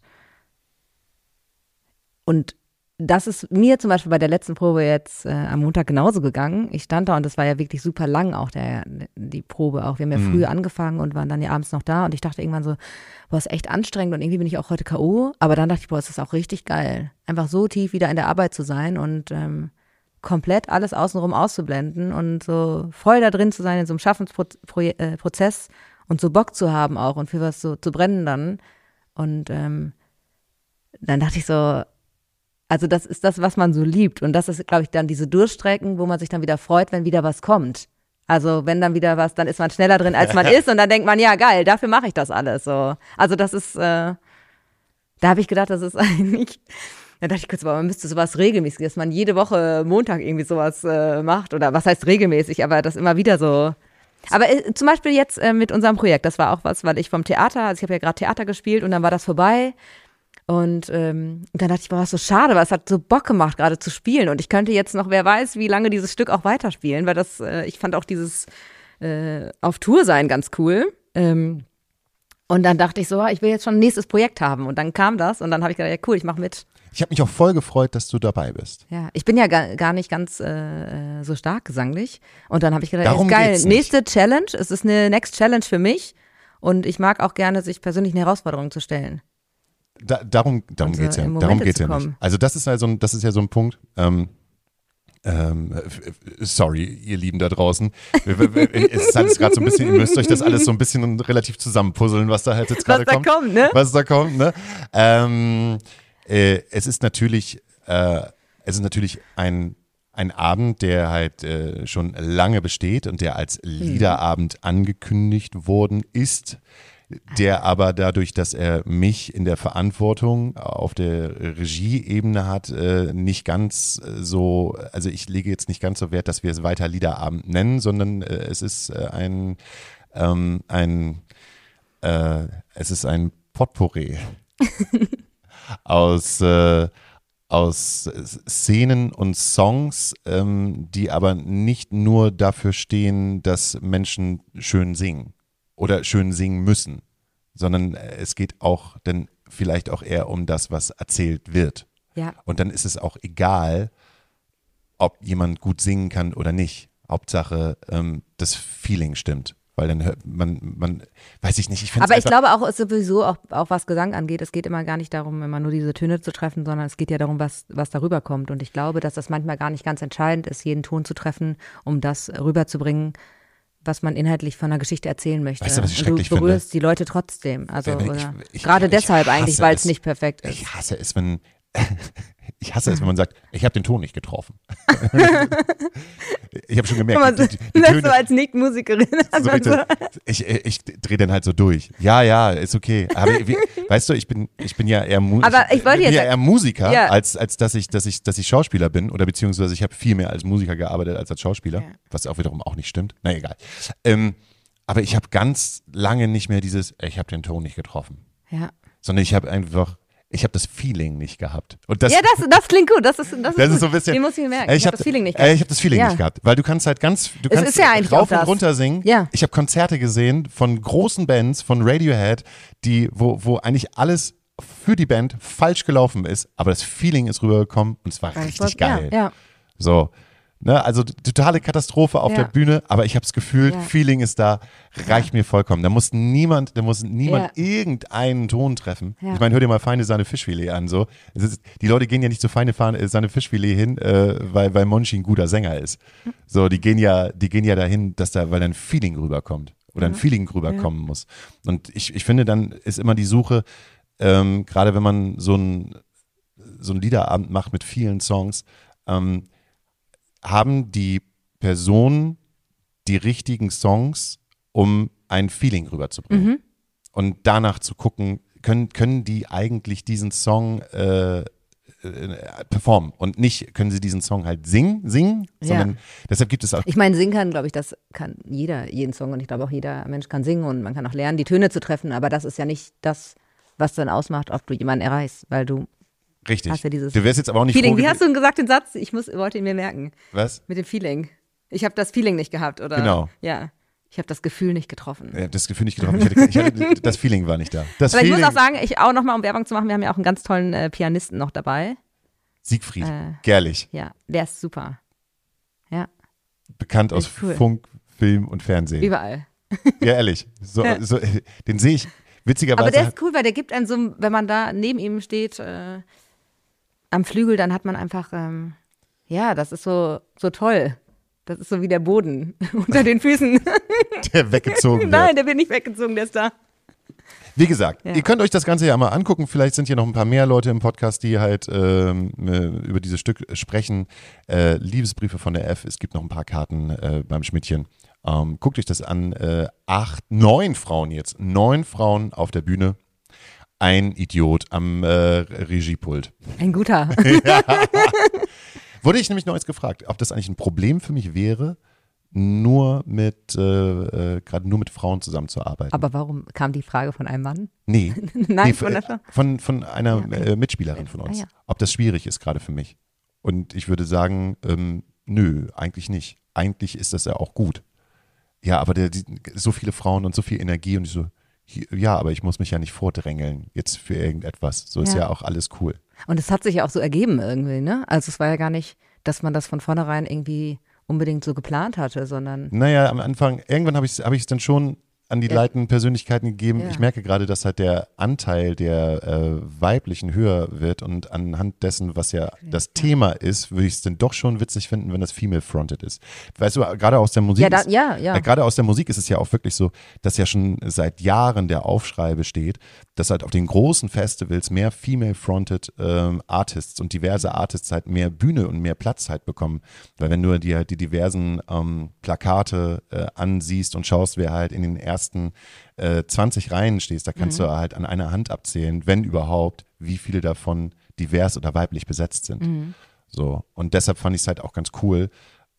das ist mir zum Beispiel bei der letzten Probe jetzt am Montag genauso gegangen. Ich stand da und das war ja wirklich super lang auch die Probe auch. Wir haben ja früh angefangen und waren dann ja abends noch da und ich dachte irgendwann so, boah, ist echt anstrengend und irgendwie bin ich auch heute K.O. Aber dann dachte ich, boah, es ist auch richtig geil, einfach so tief wieder in der Arbeit zu sein und komplett alles außenrum auszublenden und so voll da drin zu sein in so einem Schaffensprozess und so Bock zu haben auch und für was so zu brennen dann. Und dann dachte ich so, also das ist das, was man so liebt. Und das ist, glaube ich, dann diese Durchstrecken, wo man sich dann wieder freut, wenn wieder was kommt. Also wenn dann wieder was, dann ist man schneller drin, als man ist. Und dann denkt man, ja geil, dafür mache ich das alles. So. Also das ist, da habe ich gedacht, das ist eigentlich, da dachte ich kurz, man müsste sowas regelmäßig, dass man jede Woche Montag irgendwie sowas macht. Oder was heißt regelmäßig, aber das immer wieder so. Aber zum Beispiel jetzt mit unserem Projekt, das war auch was, weil ich vom Theater, also ich habe ja gerade Theater gespielt und dann war das vorbei. Und dann dachte ich, boah, was so schade, weil es hat so Bock gemacht, gerade zu spielen. Und ich könnte jetzt noch, wer weiß, wie lange dieses Stück auch weiterspielen, weil das, ich fand auch dieses auf Tour sein ganz cool. Und dann dachte ich so, ich will jetzt schon ein nächstes Projekt haben. Und dann kam das und dann habe ich gedacht, ja cool, ich mache mit. Ich habe mich auch voll gefreut, dass du dabei bist. Ja, ich bin ja gar nicht ganz so stark gesanglich. Und dann habe ich gedacht, Darum ist geil, geht's nächste Challenge, es ist eine Next Challenge für mich. Und ich mag auch gerne, sich persönlich eine Herausforderung zu stellen. Darum geht es ja. Darum geht's ja nicht. Also das ist ja so ein Punkt. Sorry, ihr Lieben da draußen. Es ist alles gerade so ein bisschen, ihr müsst euch das alles so ein bisschen relativ zusammenpuzzeln, was da halt jetzt gerade kommt. Was da kommt, ne? Es ist natürlich ein Abend, der halt schon lange besteht und der als Liederabend angekündigt worden ist. Der aber dadurch, dass er mich in der Verantwortung auf der Regieebene hat, nicht ganz so, also ich lege jetzt nicht ganz so Wert, dass wir es weiter Liederabend nennen, sondern es ist ein Potpourri aus Szenen und Songs, die aber nicht nur dafür stehen, dass Menschen schön singen. Oder schön singen müssen, sondern es geht auch dann vielleicht auch eher um das, was erzählt wird. Ja. Und dann ist es auch egal, ob jemand gut singen kann oder nicht. Hauptsache, das Feeling stimmt. Weil dann hört man weiß ich nicht. Ich aber ich glaube auch, ist sowieso auch was Gesang angeht, es geht immer gar nicht darum, immer nur diese Töne zu treffen, sondern es geht ja darum, was darüber kommt. Und ich glaube, dass das manchmal gar nicht ganz entscheidend ist, jeden Ton zu treffen, um das rüberzubringen, was man inhaltlich von einer Geschichte erzählen möchte. Weißt du, was ich schrecklich finde? Du berührst die Leute trotzdem. Also gerade deshalb eigentlich, weil es nicht perfekt ist. Ich hasse es, wenn man sagt, ich habe den Ton nicht getroffen. Ich habe schon gemerkt, die Töne, so als Nicht-Musikerin. So ich drehe dann halt so durch. Ja, ist okay. Aber weißt du, ich bin ja eher Musiker, ja. als dass ich Schauspieler bin. Oder beziehungsweise ich habe viel mehr als Musiker gearbeitet als Schauspieler. Ja. Was auch wiederum auch nicht stimmt. Na egal. Aber ich habe ganz lange nicht mehr ich habe den Ton nicht getroffen. Ja. Sondern ich habe einfach, Ich habe das Feeling nicht gehabt. Und das, Ja, das klingt gut. Das ist das gut. ist so ein bisschen. Den muss ich mir merken. Ich habe das Feeling nicht gehabt. Ich habe das Feeling Ja. nicht gehabt, weil du kannst halt du kannst ist ja eigentlich rauf auch das. und runter singen. Ja. Ich habe Konzerte gesehen von großen Bands, von Radiohead, wo eigentlich alles für die Band falsch gelaufen ist, aber das Feeling ist rübergekommen und es war richtig geil. Ja. So. Ne, also totale Katastrophe auf Ja. der Bühne, aber ich habe es gefühlt, Ja. Feeling ist da, reicht mir vollkommen. Da muss niemand Ja. irgendeinen Ton treffen. Ja. Ich meine, hör dir mal Feine Sahne Fischfilet an. So. Die Leute gehen ja nicht zu Feine Sahne Fischfilet hin, weil Monchi ein guter Sänger ist. So, die gehen ja dahin, weil da ein Feeling rüberkommt oder ein Feeling rüberkommen muss. Und ich finde, dann ist immer die Suche, gerade wenn man so einen Liederabend macht mit vielen Songs, haben die Personen die richtigen Songs, um ein Feeling rüberzubringen. Und danach zu gucken, können die eigentlich diesen Song performen und nicht, können sie diesen Song halt singen, sondern deshalb gibt es auch. Ich meine, singen kann, glaube ich, das kann jeder, jeden Song, und ich glaube auch jeder Mensch kann singen und man kann auch lernen, die Töne zu treffen, aber das ist ja nicht das, was dann ausmacht, ob du jemanden erreichst, weil du Richtig. hast ja dieses Du wärst jetzt aber auch nicht Feeling. froh Wie hast du denn gesagt, den Satz? Wollte ihn mir merken. Was? Mit dem Feeling. Ich habe das Feeling nicht gehabt, oder? Genau. Ja. Ich habe das Gefühl nicht getroffen. Ich habe das Gefühl nicht getroffen. Das Feeling war nicht da. Das Aber ich Feeling, muss auch sagen, auch nochmal, um Werbung zu machen, wir haben ja auch einen ganz tollen Pianisten noch dabei. Siegfried, Gerlich, Ja, der ist super. Ja, bekannt aus Echt cool. Funk, Film und Fernsehen. überall. Ja, ehrlich. So, den sehe ich witzigerweise. Aber der ist cool, weil der gibt einem so, wenn man da neben ihm steht, am Flügel, dann hat man einfach, das ist so toll. Das ist so wie der Boden unter den Füßen. der weggezogen wird. Nein, der wird nicht weggezogen, der ist da. Wie gesagt, ihr könnt euch das Ganze ja mal angucken. Vielleicht sind hier noch ein paar mehr Leute im Podcast, die halt über dieses Stück sprechen. Liebesbriefe von der F. Es gibt noch ein paar Karten beim Schmidtchen. Guckt euch das an. 9 Frauen jetzt. 9 Frauen auf der Bühne. Ein Idiot am Regiepult. Ein guter. Wurde ich nämlich neulich gefragt, ob das eigentlich ein Problem für mich wäre, gerade nur mit Frauen zusammenzuarbeiten. Aber warum kam die Frage von einem Mann? Nee. Nein, Nee, von der Frau? von einer Mitspielerin von uns. Ah, ja. Ob das schwierig ist gerade für mich. Und ich würde sagen, nö, eigentlich nicht. Eigentlich ist das ja auch gut. Ja, aber so viele Frauen und so viel Energie und ich so, ja, aber ich muss mich ja nicht vordrängeln jetzt für irgendetwas. So ist ja auch alles cool. Und es hat sich ja auch so ergeben irgendwie, ne? Also es war ja gar nicht, dass man das von vornherein irgendwie unbedingt so geplant hatte, sondern Naja, am Anfang, irgendwann habe ich es dann schon an die leitenden Persönlichkeiten gegeben. Ja. Ich merke gerade, dass halt der Anteil der Weiblichen höher wird und anhand dessen, was ja das Thema ist, würde ich es dann doch schon witzig finden, wenn das female-fronted ist. Weißt du, gerade aus der Musik gerade aus der Musik ist es ja auch wirklich so, dass ja schon seit Jahren der Aufschrei besteht, dass halt auf den großen Festivals mehr female-fronted Artists und diverse Artists halt mehr Bühne und mehr Platz halt bekommen. Weil wenn du dir halt die diversen Plakate ansiehst und schaust, wer halt in den ersten 20 Reihen stehst, da kannst du halt an einer Hand abzählen, wenn überhaupt, wie viele davon divers oder weiblich besetzt sind. So. Und deshalb fand ich es halt auch ganz cool,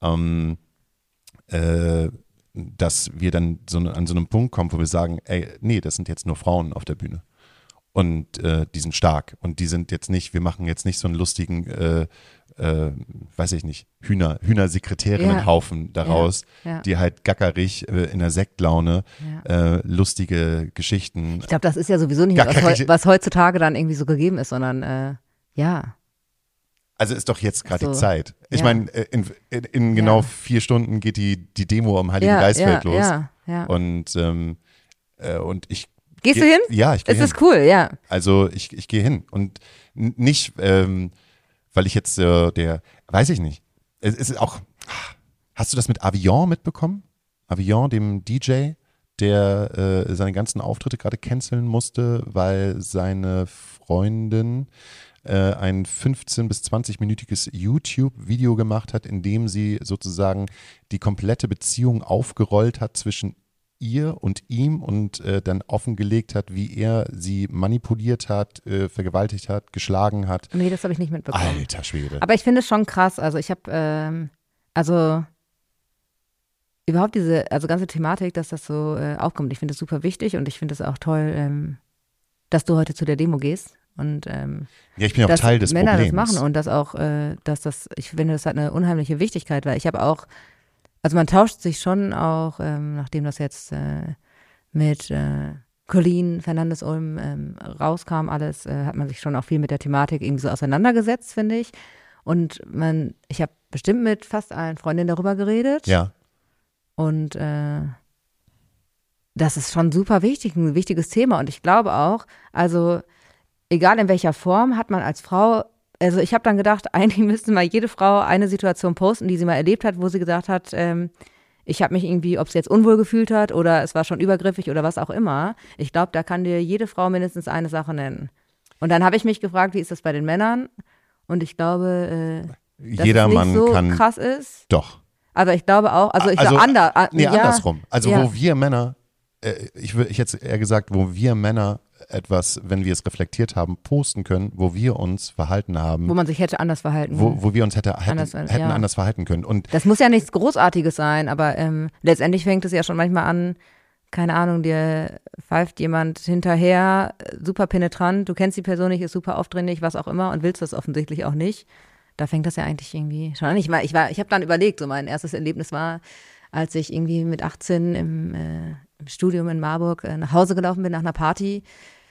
dass wir dann an so einem Punkt kommen, wo wir sagen, ey, nee, das sind jetzt nur Frauen auf der Bühne. Und die sind stark. Und die sind jetzt nicht, wir machen jetzt nicht so einen lustigen, weiß ich nicht, Hühnersekretärinnenhaufen daraus, die halt gackerig in der Sektlaune lustige Geschichten. ich glaube, das ist ja sowieso nicht, was heutzutage dann irgendwie so gegeben ist, sondern Also ist doch jetzt gerade So, die Zeit. Ich ja. meine, in genau 4 Stunden geht die Demo am Heiligen Geistfeld los. Ja. Und ich Gehst du hin? Ja, ich gehe hin. Es ist cool, ja. Also ich gehe hin und nicht, weil ich jetzt weiß ich nicht. Es ist auch, hast du das mit Avion mitbekommen? Avion, dem DJ, der seine ganzen Auftritte gerade canceln musste, weil seine Freundin ein 15- bis 20-minütiges YouTube-Video gemacht hat, in dem sie sozusagen die komplette Beziehung aufgerollt hat zwischen ihr und ihm und dann offengelegt hat, wie er sie manipuliert hat, vergewaltigt hat, geschlagen hat. Nee, das habe ich nicht mitbekommen. Alter Schwede. Aber ich finde es schon krass. Also ich habe, überhaupt diese ganze Thematik, dass das so aufkommt. Ich finde es super wichtig und ich finde es auch toll, dass du heute zu der Demo gehst Und ich bin auch dass Teil des Männer Problems. das machen und dass auch, ich finde, das hat eine unheimliche Wichtigkeit, weil ich habe auch, also man tauscht sich schon auch, nachdem das jetzt mit Colleen Fernandes-Ulm rauskam, alles, hat man sich schon auch viel mit der Thematik irgendwie so auseinandergesetzt, finde ich. Und ich habe bestimmt mit fast allen Freundinnen darüber geredet. Ja. Und das ist schon super wichtig, ein wichtiges Thema. Und ich glaube auch, also egal in welcher Form, hat man als Frau, also ich habe dann gedacht, eigentlich müsste mal jede Frau eine Situation posten, die sie mal erlebt hat, wo sie gesagt hat, ich habe mich irgendwie, ob sie jetzt unwohl gefühlt hat oder es war schon übergriffig oder was auch immer. Ich glaube, da kann dir jede Frau mindestens eine Sache nennen. Und dann habe ich mich gefragt, wie ist das bei den Männern? Und ich glaube, dass Jeder es nicht Mann so kann krass ist. Doch. Aber ich glaube auch, Andersrum. Also ja. wo wir Männer, ich hätte eher gesagt, wo wir Männer etwas, wenn wir es reflektiert haben, posten können, wo wir uns verhalten haben. Wo man sich hätte anders verhalten. Wo wir uns hätten ja. anders verhalten können. Und das muss ja nichts Großartiges sein, aber letztendlich fängt es ja schon manchmal an, keine Ahnung, dir pfeift jemand hinterher, super penetrant, du kennst die Person nicht, ist super aufdringlich, was auch immer und willst das offensichtlich auch nicht. Da fängt das ja eigentlich irgendwie schon an. Ich habe dann überlegt, so mein erstes Erlebnis war, als ich irgendwie mit 18 im Studium in Marburg nach Hause gelaufen bin nach einer Party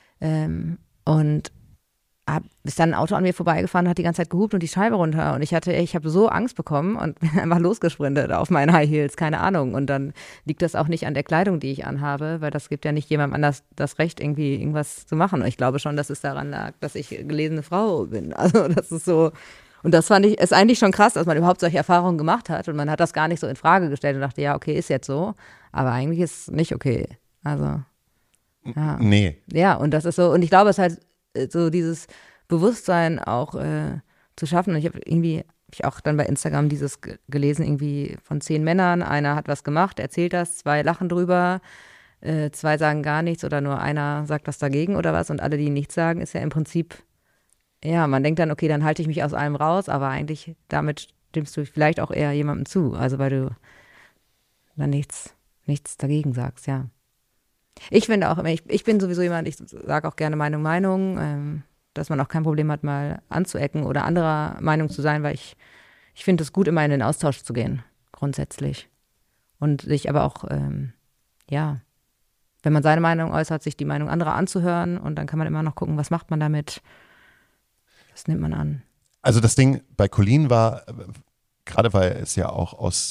und ist dann ein Auto an mir vorbeigefahren, hat die ganze Zeit gehupt und die Scheibe runter und ich habe so Angst bekommen und bin einfach losgesprintet auf meinen High Heels, keine Ahnung. Und dann liegt das auch nicht an der Kleidung, die ich anhabe, weil das gibt ja nicht jemandem anders das Recht, irgendwie irgendwas zu machen. Und ich glaube schon, dass es daran lag, dass ich gelesene Frau bin. Also das ist so. Und das fand ich, ist eigentlich schon krass, dass man überhaupt solche Erfahrungen gemacht hat und man hat das gar nicht so in Frage gestellt und dachte, ja, okay, ist jetzt so, aber eigentlich ist es nicht okay. Also, ja. Nee. Ja, und das ist so, und ich glaube, es ist halt so dieses Bewusstsein auch zu schaffen. Und ich habe auch dann bei Instagram dieses gelesen, irgendwie von 10 Männern, einer hat was gemacht, erzählt das, 2 lachen drüber, 2 sagen gar nichts oder nur einer sagt was dagegen oder was und alle, die nichts sagen, ist ja im Prinzip. Ja, man denkt dann, okay, dann halte ich mich aus allem raus, aber eigentlich damit stimmst du vielleicht auch eher jemandem zu, also weil du dann nichts dagegen sagst, ja. Ich finde auch immer, ich bin sowieso jemand, ich sage auch gerne meine Meinung, dass man auch kein Problem hat, mal anzuecken oder anderer Meinung zu sein, weil ich finde es gut, immer in den Austausch zu gehen, grundsätzlich. Und sich aber auch, ja, wenn man seine Meinung äußert, sich die Meinung anderer anzuhören und dann kann man immer noch gucken, was macht man damit. Das nimmt man an. Also das Ding bei Colleen war, gerade weil es ja auch aus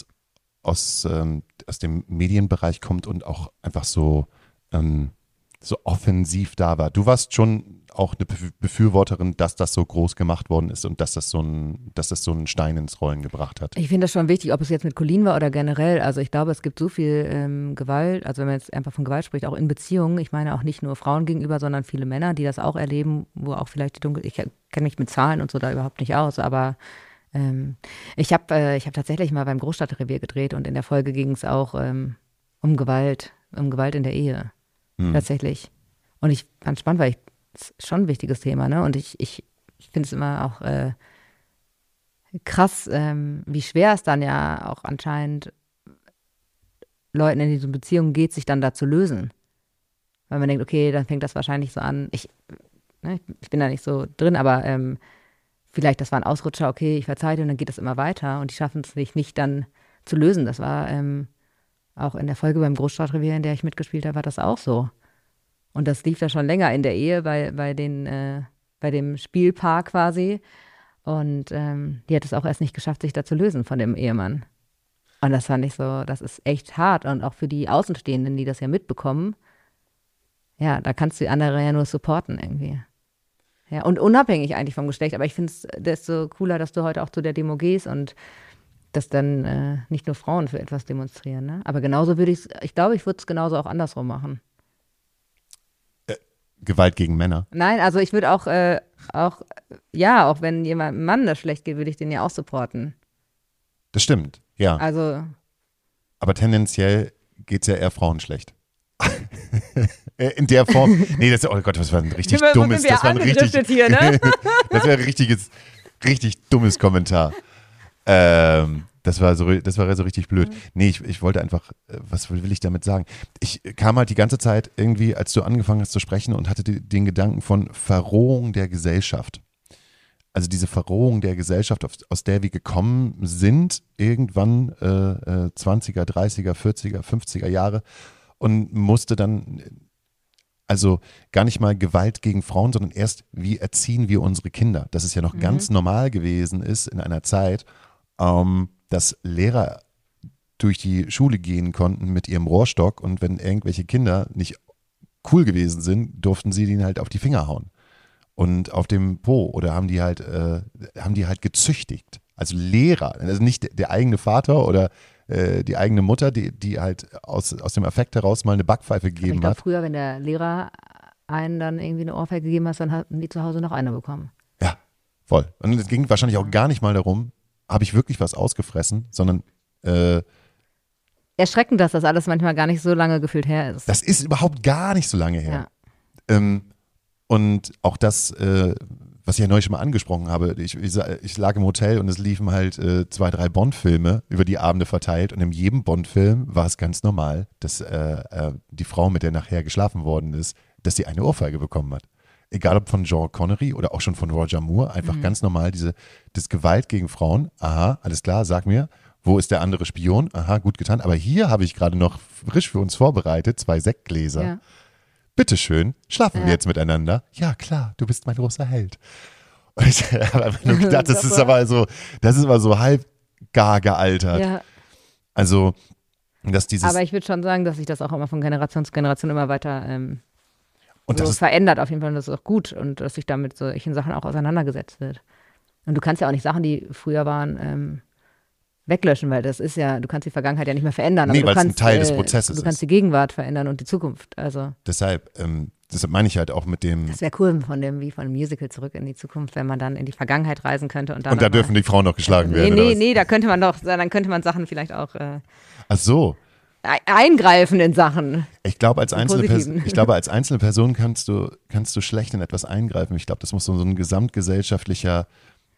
dem Medienbereich kommt und auch einfach so offensiv da war. Du warst schon auch eine Befürworterin, dass das so groß gemacht worden ist und dass das so einen Stein ins Rollen gebracht hat. Ich finde das schon wichtig, ob es jetzt mit Colleen war oder generell. Also ich glaube, es gibt so viel Gewalt, also wenn man jetzt einfach von Gewalt spricht, auch in Beziehungen. Ich meine auch nicht nur Frauen gegenüber, sondern viele Männer, die das auch erleben, wo auch vielleicht ich kenne mich mit Zahlen und so da überhaupt nicht aus, aber ich hab tatsächlich mal beim Großstadtrevier gedreht und in der Folge ging es auch um Gewalt in der Ehe. Tatsächlich. Und ich fand es spannend, weil es ist schon ein wichtiges Thema, ne? Und ich finde es immer auch krass, wie schwer es dann ja auch anscheinend Leuten in diesen Beziehungen geht, sich dann da zu lösen. Weil man denkt, okay, dann fängt das wahrscheinlich so an. Ich bin da nicht so drin, aber vielleicht das war ein Ausrutscher, okay, ich verzeihe dir und dann geht das immer weiter und die schaffen es sich nicht dann zu lösen. Das war auch in der Folge beim Großstadtrevier, in der ich mitgespielt habe, war das auch so. Und das lief da schon länger in der Ehe bei dem Spielpaar quasi. Und die hat es auch erst nicht geschafft, sich da zu lösen von dem Ehemann. Und das fand ich so, das ist echt hart. Und auch für die Außenstehenden, die das ja mitbekommen, ja, da kannst du die andere ja nur supporten irgendwie. Ja, und unabhängig eigentlich vom Geschlecht. Aber ich finde es desto cooler, dass du heute auch zu der Demo gehst und dass dann nicht nur Frauen für etwas demonstrieren. Ne? Aber genauso würde ich glaube, ich würde es genauso auch andersrum machen. Gewalt gegen Männer? Nein, also ich würde auch wenn jemandem Mann das schlecht geht, würde ich den ja auch supporten. Das stimmt, ja. Also. Aber tendenziell geht es ja eher Frauen schlecht. In der Form. Nee, oh Gott, das war ein richtig dummes. Das war ein das wäre ein richtig dummes Kommentar. Das war so richtig blöd. Nee, ich wollte einfach, was will ich damit sagen? Ich kam halt die ganze Zeit irgendwie, als du angefangen hast zu sprechen und hatte den Gedanken von Verrohung der Gesellschaft. Also diese Verrohung der Gesellschaft, aus der wir gekommen sind, irgendwann 20er, 30er, 40er, 50er Jahre und musste dann, also gar nicht mal Gewalt gegen Frauen, sondern erst, wie erziehen wir unsere Kinder? Dass es ja noch ganz normal gewesen ist in einer Zeit, dass Lehrer durch die Schule gehen konnten mit ihrem Rohrstock und wenn irgendwelche Kinder nicht cool gewesen sind, durften sie denen halt auf die Finger hauen und auf dem Po oder haben die halt gezüchtigt. Also Lehrer, also nicht der eigene Vater oder die eigene Mutter, die halt aus dem Affekt heraus mal eine Backpfeife gegeben hat. Früher, wenn der Lehrer einen dann irgendwie eine Ohrfeige gegeben hat, dann hatten die zu Hause noch eine bekommen. Ja, voll. Und es ging wahrscheinlich auch gar nicht mal darum, habe ich wirklich was ausgefressen, sondern erschreckend, dass das alles manchmal gar nicht so lange gefühlt her ist. Das ist überhaupt gar nicht so lange her. Ja. Und auch das, was ich ja neulich schon mal angesprochen habe, ich lag im Hotel und es liefen halt 2, 3 Bond-Filme über die Abende verteilt und in jedem Bond-Film war es ganz normal, dass die Frau, mit der nachher geschlafen worden ist, dass die eine Ohrfeige bekommen hat. Egal ob von Sean Connery oder auch schon von Roger Moore, einfach ganz normal das Gewalt gegen Frauen. Aha, alles klar, sag mir, wo ist der andere Spion? Aha, gut getan. Aber hier habe ich gerade noch frisch für uns vorbereitet, 2 Sektgläser. Ja. Bitteschön, schlafen wir jetzt miteinander? Ja, klar, du bist mein großer Held. Und ich habe einfach nur gedacht, das ist aber so halb gar gealtert. Ja. Also, dass dieses. Aber ich würde schon sagen, dass sich das auch immer von Generation zu Generation immer weiter und das verändert auf jeden Fall und das ist auch gut und dass sich damit solchen Sachen auch auseinandergesetzt wird. Und du kannst ja auch nicht Sachen, die früher waren, weglöschen, weil das ist ja, du kannst die Vergangenheit ja nicht mehr verändern. Nee, weil es ein Teil des Prozesses ist. Du kannst die Gegenwart verändern und die Zukunft. Also deshalb meine ich halt auch mit dem. Das wäre cool wie von einem Musical zurück in die Zukunft, wenn man dann in die Vergangenheit reisen könnte. Und da dürfen die Frauen noch geschlagen werden. Nee, dann könnte man Sachen vielleicht auch ach so. Eingreifen in Sachen. Ich glaube, als einzelne Person kannst du schlecht in etwas eingreifen. Ich glaube, das muss so ein gesamtgesellschaftlicher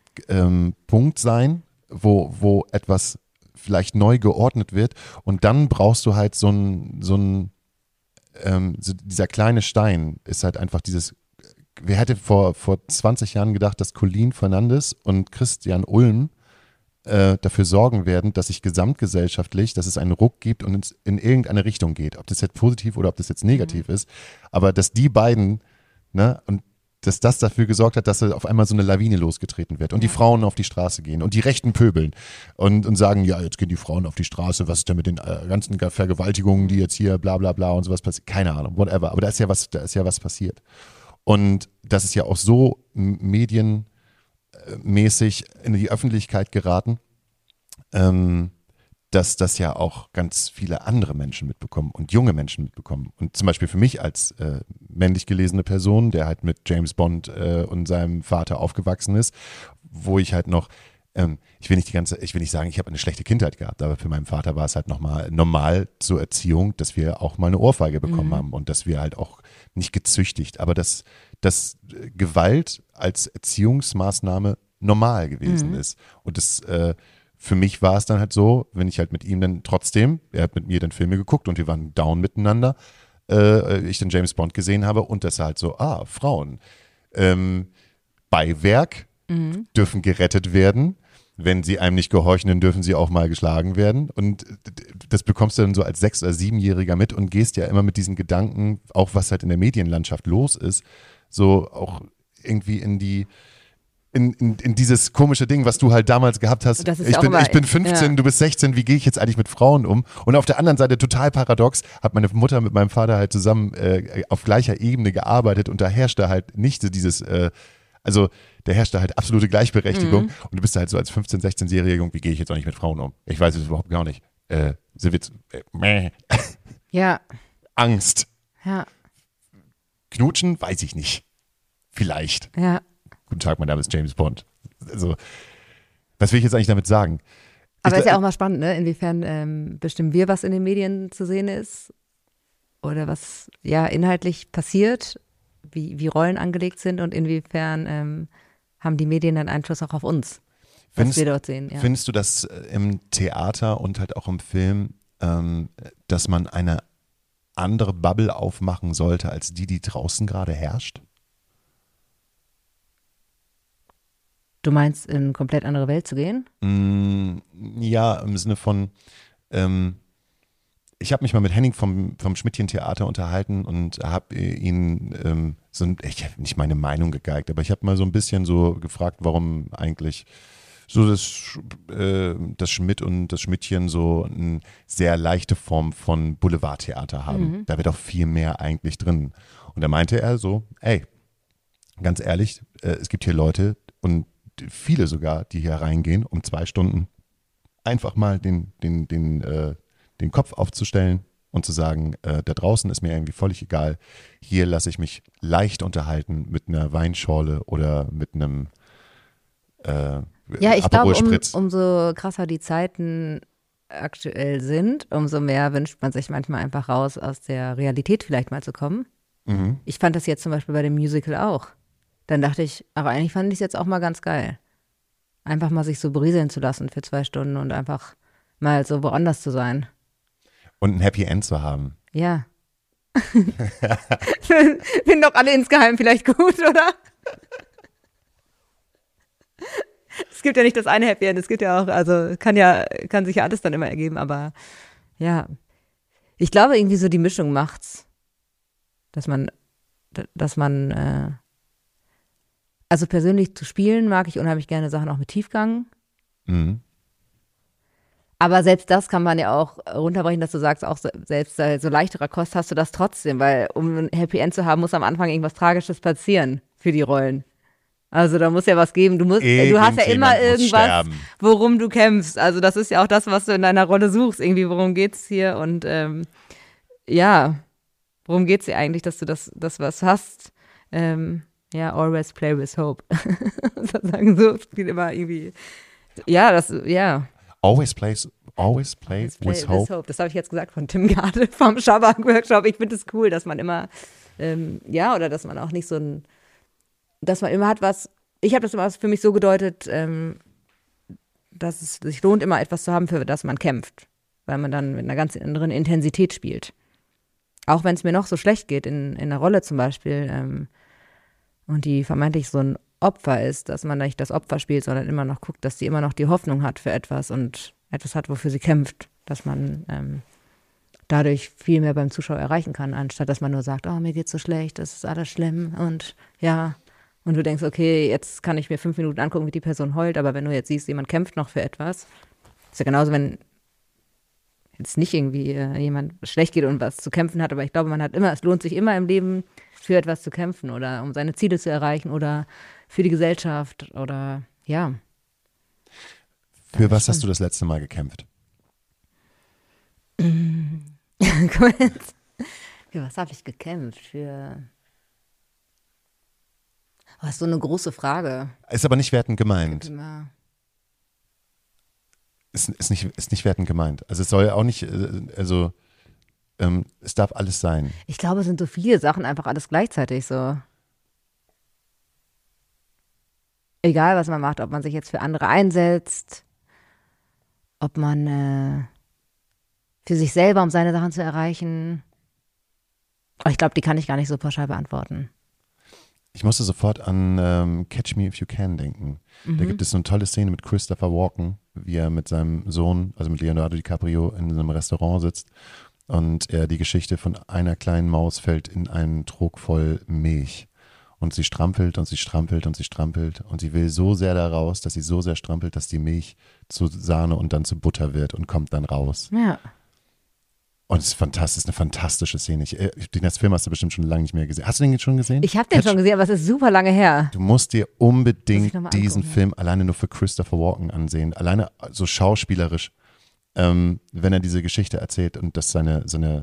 Punkt sein, wo etwas vielleicht neu geordnet wird und dann brauchst du halt so dieser kleine Stein ist halt einfach dieses, wer hätte vor 20 Jahren gedacht, dass Colleen Fernandes und Christian Ulm dafür sorgen werden, dass sich gesamtgesellschaftlich, dass es einen Ruck gibt und es in irgendeine Richtung geht, ob das jetzt positiv oder ob das jetzt negativ ist, aber dass die beiden, ne, und dass das dafür gesorgt hat, dass auf einmal so eine Lawine losgetreten wird und die Frauen auf die Straße gehen und die Rechten pöbeln und sagen, ja, jetzt gehen die Frauen auf die Straße, was ist denn mit den ganzen Vergewaltigungen, die jetzt hier bla bla bla und sowas passiert, keine Ahnung, whatever, aber da ist ja was passiert. Und das ist ja auch so medienmäßig in die Öffentlichkeit geraten, dass das ja auch ganz viele andere Menschen mitbekommen und junge Menschen mitbekommen. Und zum Beispiel für mich als männlich gelesene Person, der halt mit James Bond und seinem Vater aufgewachsen ist, wo ich halt noch, ich will nicht sagen, ich habe eine schlechte Kindheit gehabt, aber für meinen Vater war es halt nochmal normal zur Erziehung, dass wir auch mal eine Ohrfeige bekommen haben und dass wir halt auch nicht gezüchtigt, aber dass Gewalt als Erziehungsmaßnahme normal gewesen ist. Und das für mich war es dann halt so, wenn ich halt mit ihm dann trotzdem, er hat mit mir dann Filme geguckt und wir waren down miteinander, ich dann James Bond gesehen habe und das halt so, Frauen bei Werk dürfen gerettet werden, wenn sie einem nicht gehorchen, dann dürfen sie auch mal geschlagen werden und das bekommst du dann so als 6- oder 7-Jähriger mit und gehst ja immer mit diesen Gedanken, auch was halt in der Medienlandschaft los ist, so auch irgendwie in dieses komische Ding, was du halt damals gehabt hast. Ich bin 15, du bist 16, wie gehe ich jetzt eigentlich mit Frauen um? Und auf der anderen Seite total paradox, hat meine Mutter mit meinem Vater halt zusammen auf gleicher Ebene gearbeitet und da herrschte halt nicht so dieses, da herrschte halt absolute Gleichberechtigung und du bist halt so als 15-, 16-Jähriger, wie gehe ich jetzt auch nicht mit Frauen um? Ich weiß es überhaupt gar nicht. Sind wir jetzt, ja. Angst. Ja. Knutschen, weiß ich nicht. Vielleicht. Ja. Guten Tag, mein Name ist James Bond. Also, was will ich jetzt eigentlich damit sagen? Aber ist ja auch mal spannend, ne? Inwiefern bestimmen wir, was in den Medien zu sehen ist oder was ja inhaltlich passiert, wie Rollen angelegt sind und inwiefern haben die Medien einen Einfluss auch auf uns. was wir dort sehen. Ja. Findest du das im Theater und halt auch im Film, dass man eine andere Bubble aufmachen sollte, als die draußen gerade herrscht? Du meinst, in eine komplett andere Welt zu gehen? Ja, im Sinne von, ich habe mich mal mit Henning vom Schmidtchen-Theater unterhalten und habe ihn ich habe nicht meine Meinung gegeigt, aber ich habe mal so ein bisschen so gefragt, warum eigentlich so das Schmidt und das Schmidtchen so eine sehr leichte Form von Boulevardtheater haben. Da wird auch viel mehr eigentlich drin. Und da meinte er so, ey, ganz ehrlich, es gibt hier Leute und viele sogar, die hier reingehen, um 2 Stunden einfach mal den Kopf aufzustellen und zu sagen, da draußen ist mir irgendwie völlig egal. Hier lasse ich mich leicht unterhalten mit einer Weinschorle oder mit einem Ja, ich glaube, Aperol Spritz. umso krasser die Zeiten aktuell sind, umso mehr wünscht man sich manchmal einfach raus, aus der Realität vielleicht mal zu kommen. Ich fand das jetzt zum Beispiel bei dem Musical auch. Dann dachte ich, aber eigentlich fand ich es jetzt auch mal ganz geil. Einfach mal sich so berieseln zu lassen für 2 Stunden und einfach mal so woanders zu sein. Und ein Happy End zu haben. Ja. Finden doch alle insgeheim vielleicht gut, oder? Es gibt ja nicht das eine Happy End, es gibt ja auch, also kann sich ja alles dann immer ergeben, aber ja. Ich glaube irgendwie so die Mischung macht's, dass man also persönlich zu spielen mag ich unheimlich gerne Sachen auch mit Tiefgang. Aber selbst das kann man ja auch runterbrechen, dass du sagst, auch selbst so leichterer Kost hast du das trotzdem, weil um ein Happy End zu haben, muss am Anfang irgendwas Tragisches passieren für die Rollen. Also da muss ja was geben. Du hast ja immer irgendwas, worum du kämpfst. Also das ist ja auch das, was du in deiner Rolle suchst. Irgendwie, worum geht's hier? Und worum geht's dir eigentlich, dass du das was hast? Always play with hope. Sozusagen so, es geht immer irgendwie. Always play with hope. Das habe ich jetzt gesagt von Tim Gade vom Schabak-Workshop. Ich finde es cool, dass man immer, oder dass man auch nicht so dass man immer hat was, ich habe das immer für mich so gedeutet, dass es sich lohnt, immer etwas zu haben, für das man kämpft, weil man dann mit einer ganz anderen Intensität spielt. Auch wenn es mir noch so schlecht geht in einer Rolle zum Beispiel und die vermeintlich so ein Opfer ist, dass man nicht das Opfer spielt, sondern immer noch guckt, dass sie immer noch die Hoffnung hat für etwas und etwas hat, wofür sie kämpft, dass man dadurch viel mehr beim Zuschauer erreichen kann, anstatt dass man nur sagt, oh, mir geht's so schlecht, das ist alles schlimm und ja. Und du denkst, okay, jetzt kann ich mir 5 Minuten angucken, wie die Person heult, aber wenn du jetzt siehst, jemand kämpft noch für etwas, ist ja genauso, wenn jetzt nicht irgendwie jemand schlecht geht und was zu kämpfen hat, aber ich glaube, es lohnt sich immer im Leben für etwas zu kämpfen oder um seine Ziele zu erreichen oder für die Gesellschaft oder ja. Für was hast du das letzte Mal gekämpft? Für was habe ich gekämpft? Das ist so eine große Frage. Ist aber nicht wertend gemeint. Ist nicht wertend gemeint. Also es soll auch nicht, es darf alles sein. Ich glaube, es sind so viele Sachen einfach alles gleichzeitig so. Egal, was man macht, ob man sich jetzt für andere einsetzt, ob man für sich selber, um seine Sachen zu erreichen. Aber ich glaube, die kann ich gar nicht so pauschal beantworten. Ich musste sofort an Catch Me If You Can denken. Da gibt es so eine tolle Szene mit Christopher Walken, wie er mit seinem Sohn, also mit Leonardo DiCaprio, in einem Restaurant sitzt und er die Geschichte von einer kleinen Maus fällt in einen Trog voll Milch. Und sie strampelt und sie strampelt und sie strampelt und sie will so sehr da raus, dass sie so sehr strampelt, dass die Milch zu Sahne und dann zu Butter wird und kommt dann raus. Ja. Und es ist fantastisch, eine fantastische Szene. Den Film hast du bestimmt schon lange nicht mehr gesehen. Hast du den jetzt schon gesehen? Ich habe den schon gesehen, aber es ist super lange her. Du musst dir unbedingt diesen Film alleine nur für Christopher Walken ansehen. Alleine so schauspielerisch, wenn er diese Geschichte erzählt und dass seine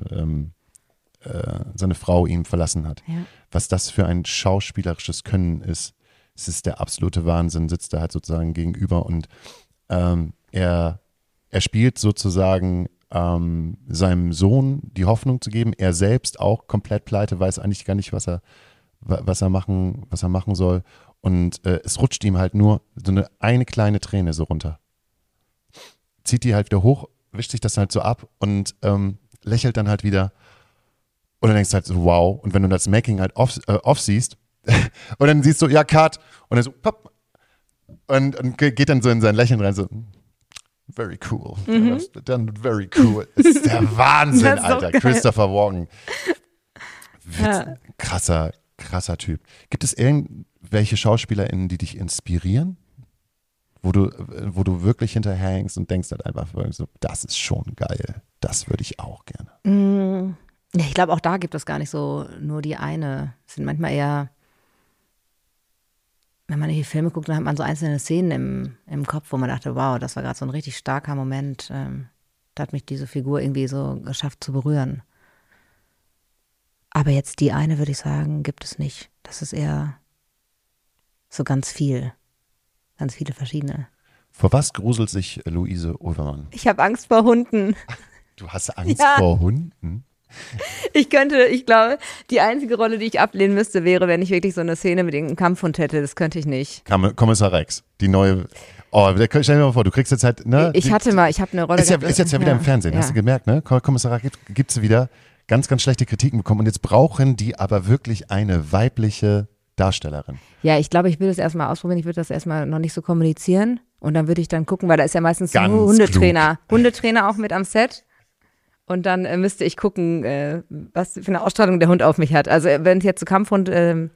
Frau ihn verlassen hat. Ja. Was das für ein schauspielerisches Können ist, es ist der absolute Wahnsinn, sitzt da halt sozusagen gegenüber und er spielt sozusagen seinem Sohn die Hoffnung zu geben, er selbst auch komplett pleite, weiß eigentlich gar nicht, was er machen soll und es rutscht ihm halt nur so eine kleine Träne so runter. Zieht die halt wieder hoch, wischt sich das halt so ab und lächelt dann halt wieder. Und dann denkst du halt so, wow. Und wenn du das Making halt off siehst und dann siehst du, ja, Cut. Und dann so, pop. Und geht dann so in sein Lächeln rein, so, very cool. Dann very cool. Das ist der Wahnsinn, Alter. Christopher Walken. Ja. Krasser Typ. Gibt es irgendwelche SchauspielerInnen, die dich inspirieren? Wo du wirklich hinterherhängst und denkst halt einfach so, das ist schon geil. Das würde ich auch gerne. Ja, ich glaube, auch da gibt es gar nicht so nur die eine. Es sind manchmal eher, wenn man in die Filme guckt, dann hat man so einzelne Szenen im Kopf, wo man dachte, wow, das war gerade so ein richtig starker Moment. Da hat mich diese Figur irgendwie so geschafft zu berühren. Aber jetzt die eine, würde ich sagen, gibt es nicht. Das ist eher so ganz viele verschiedene. Vor was gruselt sich Luise Ulvermann? Ich habe Angst vor Hunden. Du hast Angst vor Hunden? Ich glaube, die einzige Rolle, die ich ablehnen müsste, wäre, wenn ich wirklich so eine Szene mit irgendeinem Kampfhund hätte. Das könnte ich nicht. Kommissar Rex, die neue. Oh, stell dir mal vor, du kriegst jetzt halt. Ne, ich habe eine Rolle. Ist jetzt ja wieder im Fernsehen, hast du gemerkt, ne? Kommissar Rex gibt es wieder ganz, ganz schlechte Kritiken bekommen und jetzt brauchen die aber wirklich eine weibliche Darstellerin. Ja, ich glaube, ich will das erstmal ausprobieren. Ich würde das erstmal noch nicht so kommunizieren und dann würde ich dann gucken, weil da ist ja meistens ganz nur Hundetrainer auch mit am Set. Und dann müsste ich gucken, was für eine Ausstrahlung der Hund auf mich hat. Also wenn es jetzt so Kampfhund, dann,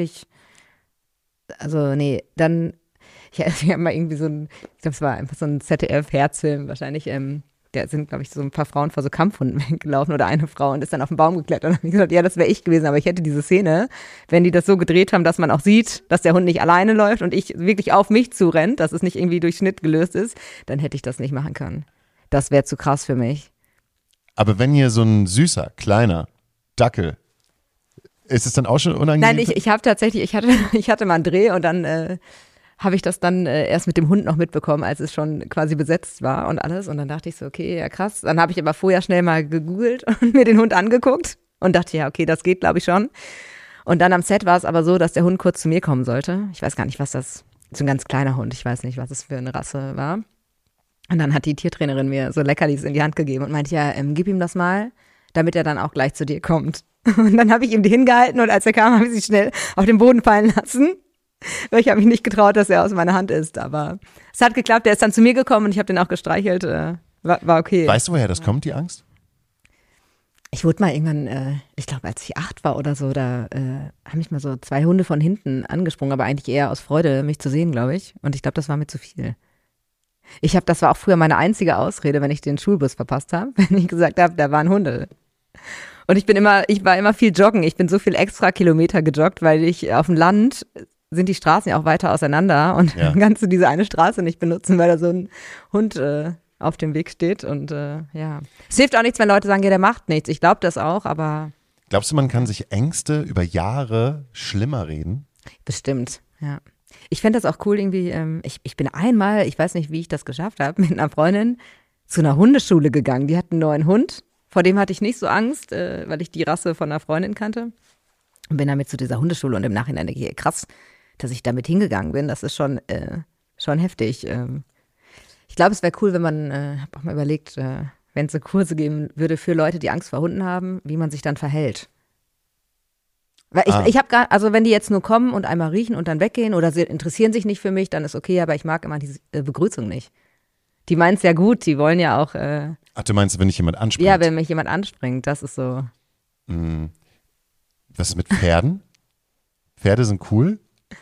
ich habe mal irgendwie ich glaube, es war einfach so ein ZDF-Herzfilm wahrscheinlich, da sind, glaube ich, so ein paar Frauen vor so Kampfhunden weggelaufen oder eine Frau und ist dann auf den Baum geklettert. Und dann habe ich gesagt, ja, das wäre ich gewesen, aber ich hätte diese Szene, wenn die das so gedreht haben, dass man auch sieht, dass der Hund nicht alleine läuft und ich wirklich auf mich zurennt, dass es nicht irgendwie durch Schnitt gelöst ist, dann hätte ich das nicht machen können. Das wäre zu krass für mich. Aber wenn hier so ein süßer, kleiner Dackel, ist es dann auch schon unangenehm? Nein, ich hatte mal einen Dreh und dann habe ich das dann erst mit dem Hund noch mitbekommen, als es schon quasi besetzt war und alles. Und dann dachte ich so, okay, ja krass. Dann habe ich aber vorher schnell mal gegoogelt und mir den Hund angeguckt und dachte, ja, okay, das geht, glaube ich, schon. Und dann am Set war es aber so, dass der Hund kurz zu mir kommen sollte. Ich weiß gar nicht, so ein ganz kleiner Hund, ich weiß nicht, was es für eine Rasse war. Und dann hat die Tiertrainerin mir so Leckerlis in die Hand gegeben und meinte, ja, gib ihm das mal, damit er dann auch gleich zu dir kommt. Und dann habe ich ihm die hingehalten und als er kam, habe ich sie schnell auf den Boden fallen lassen. Weil ich habe mich nicht getraut, dass er aus meiner Hand ist. Aber es hat geklappt, er ist dann zu mir gekommen und ich habe den auch gestreichelt. War okay. Weißt du, woher das kommt, die Angst? Ich wurde mal irgendwann, ich glaube, als ich 8 war oder so, da haben mich mal so 2 Hunde von hinten angesprungen, aber eigentlich eher aus Freude, mich zu sehen, glaube ich. Und ich glaube, das war mir zu viel. Das war auch früher meine einzige Ausrede, wenn ich den Schulbus verpasst habe, wenn ich gesagt habe, da waren Hunde. Und ich war immer viel joggen. Ich bin so viel extra Kilometer gejoggt, weil ich auf dem Land sind die Straßen ja auch weiter auseinander und dann kannst du diese eine Straße nicht benutzen, weil da so ein Hund auf dem Weg steht und ja. Es hilft auch nichts, wenn Leute sagen, ja, der macht nichts. Ich glaube das auch, aber. Glaubst du, man kann sich Ängste über Jahre schlimmer reden? Bestimmt, ja. Ich fände das auch cool irgendwie, ich bin einmal, ich weiß nicht, wie ich das geschafft habe, mit einer Freundin zu einer Hundeschule gegangen. Die hat einen neuen Hund, vor dem hatte ich nicht so Angst, weil ich die Rasse von einer Freundin kannte. Und bin damit zu dieser Hundeschule und im Nachhinein denke ich, krass, dass ich damit hingegangen bin. Das ist schon heftig. Ich glaube, es wäre cool, wenn man, habe auch mal überlegt, wenn es so Kurse geben würde für Leute, die Angst vor Hunden haben, wie man sich dann verhält. Weil ich habe also wenn die jetzt nur kommen und einmal riechen und dann weggehen oder sie interessieren sich nicht für mich, dann ist okay, aber ich mag immer diese Begrüßung nicht. Die meinen es ja gut, die wollen ja auch. Ach, du meinst, wenn dich jemand anspringt? Ja, wenn mich jemand anspringt, das ist so. Was ist mit Pferden? Pferde sind cool?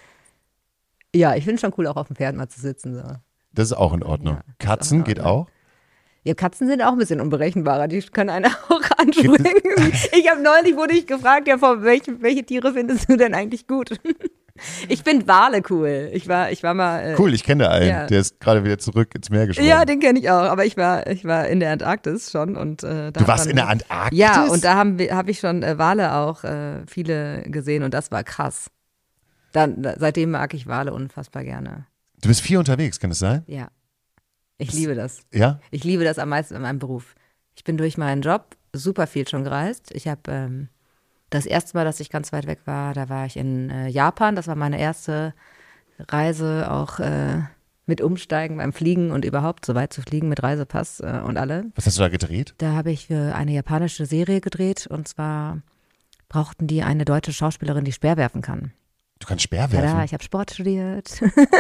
Ja, ich finde es schon cool, auch auf dem Pferd mal zu sitzen. So. Das ist auch in Ordnung. Ja, Katzen geht auch? Ja, Katzen sind auch ein bisschen unberechenbarer. Die können einen auch anspringen. Wurde ich gefragt, ja, welche Tiere findest du denn eigentlich gut? Ich finde Wale cool. Ich war mal. Cool, ich kenne einen. Der ist gerade wieder zurück ins Meer geschwommen. Ja, den kenne ich auch. Aber ich war in der Antarktis schon. Und, du warst in der Antarktis? Ja, und da hab ich schon Wale auch viele gesehen und das war krass. Seitdem mag ich Wale unfassbar gerne. Du bist viel unterwegs, kann das sein? Ja. Ich liebe das. Ja? Ich liebe das am meisten in meinem Beruf. Ich bin durch meinen Job super viel schon gereist. Ich habe Das erste Mal, dass ich ganz weit weg war, da war ich in Japan. Das war meine erste Reise, auch mit Umsteigen beim Fliegen und überhaupt so weit zu fliegen mit Reisepass und alle. Was hast du da gedreht? Da habe ich für eine japanische Serie gedreht und zwar brauchten die eine deutsche Schauspielerin, die Speer werfen kann. Du kannst Speer werfen? Ja, ich habe Sport studiert.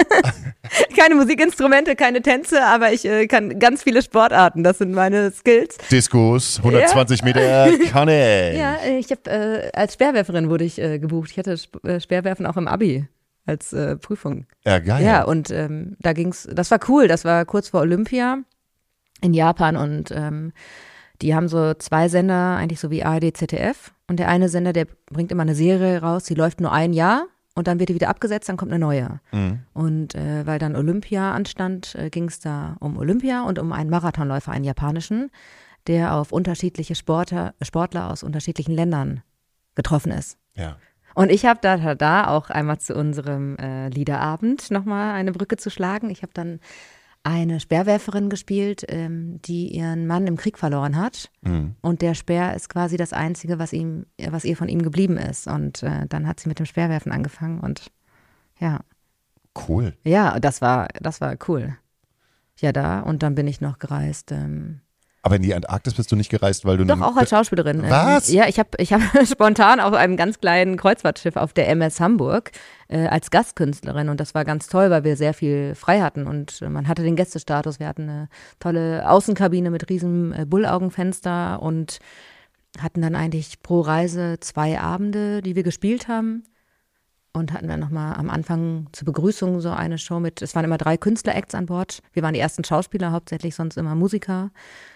Keine Musikinstrumente, keine Tänze, aber ich kann ganz viele Sportarten. Das sind meine Skills. Diskus, 120 Meter, kann ich. Ja, ich habe als Speerwerferin wurde ich gebucht. Ich hatte Speerwerfen auch im Abi als Prüfung. Ja, geil. Ja, und da ging's, das war cool, das war kurz vor Olympia in Japan und die haben so 2 Sender, eigentlich so wie ARD, ZDF und der eine Sender, der bringt immer eine Serie raus, die läuft nur ein Jahr und dann wird die wieder abgesetzt, dann kommt eine neue. Und weil dann Olympia anstand, ging es da um Olympia und um einen Marathonläufer, einen japanischen, der auf unterschiedliche Sportler aus unterschiedlichen Ländern getroffen ist. Ja. Und ich habe da auch einmal zu unserem Liederabend nochmal eine Brücke zu schlagen. Ich habe dann eine Speerwerferin gespielt, die ihren Mann im Krieg verloren hat. Und der Speer ist quasi das Einzige, was ihr von ihm geblieben ist. Und dann hat sie mit dem Speerwerfen angefangen und ja. Cool. Ja, das war cool. Ja, da und dann bin ich noch gereist. Aber in die Antarktis bist du nicht gereist, weil du Doch, auch als Schauspielerin. Was? Ja, ich hab spontan auf einem ganz kleinen Kreuzfahrtschiff auf der MS Hamburg als Gastkünstlerin und das war ganz toll, weil wir sehr viel frei hatten und man hatte den Gästestatus. Wir hatten eine tolle Außenkabine mit riesen Bullaugenfenster und hatten dann eigentlich pro Reise 2 Abende, die wir gespielt haben und hatten dann nochmal am Anfang zur Begrüßung so eine Show mit, es waren immer 3 Künstler-Acts an Bord. Wir waren die ersten Schauspieler, hauptsächlich sonst immer Musiker.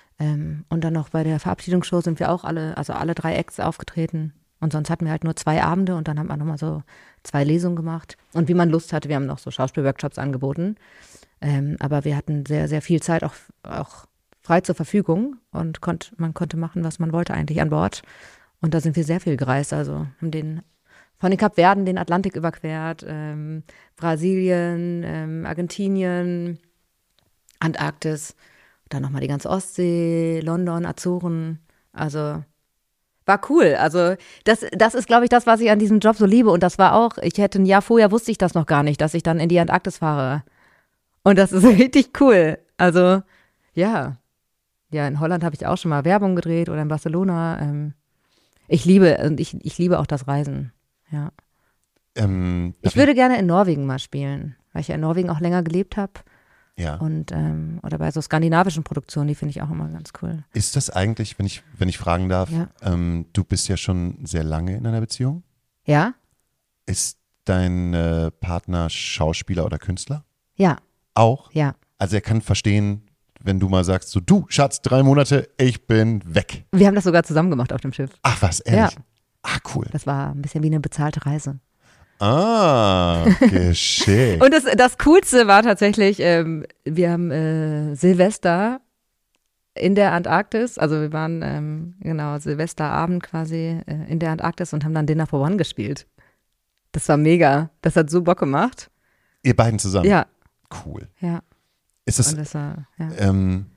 Und dann noch bei der Verabschiedungsshow sind wir auch alle 3 Acts aufgetreten. Und sonst hatten wir halt nur 2 Abende und dann haben wir nochmal so 2 Lesungen gemacht. Und wie man Lust hatte, wir haben noch so Schauspielworkshops angeboten. Aber wir hatten sehr, sehr viel Zeit auch frei zur Verfügung und man konnte machen, was man wollte eigentlich an Bord. Und da sind wir sehr viel gereist. Also haben von den Kapverden den Atlantik überquert, Brasilien, Argentinien, Antarktis. Dann nochmal die ganze Ostsee, London, Azoren. Also war cool. Also das ist, glaube ich, das, was ich an diesem Job so liebe. Und das war auch, ein Jahr vorher wusste ich das noch gar nicht, dass ich dann in die Antarktis fahre. Und das ist richtig cool. Also ja. Ja, in Holland habe ich auch schon mal Werbung gedreht oder in Barcelona. Ich liebe auch das Reisen. Ja. Ich würde gerne in Norwegen mal spielen, weil ich ja in Norwegen auch länger gelebt habe. Ja. Und oder bei so skandinavischen Produktionen, die finde ich auch immer ganz cool. Ist das eigentlich, wenn ich fragen darf, Ja. Du bist ja schon sehr lange in einer Beziehung? Ja? Ist dein Partner Schauspieler oder Künstler? Ja, Auch? ja. Also er kann verstehen, wenn du mal sagst, so du Schatz, 3 Monate, ich bin weg. Wir haben das sogar zusammen gemacht auf dem Schiff. Ach was, ehrlich? Ja. Ach cool. Das war ein bisschen wie eine bezahlte Reise. Ah, geschickt. Und das Coolste war tatsächlich, wir haben Silvester in der Antarktis, also wir waren Silvesterabend quasi in der Antarktis und haben dann Dinner for One gespielt. Das war mega. Das hat so Bock gemacht. Ihr beiden zusammen? Ja. Cool. Ja. Ist das, Und das war, ja.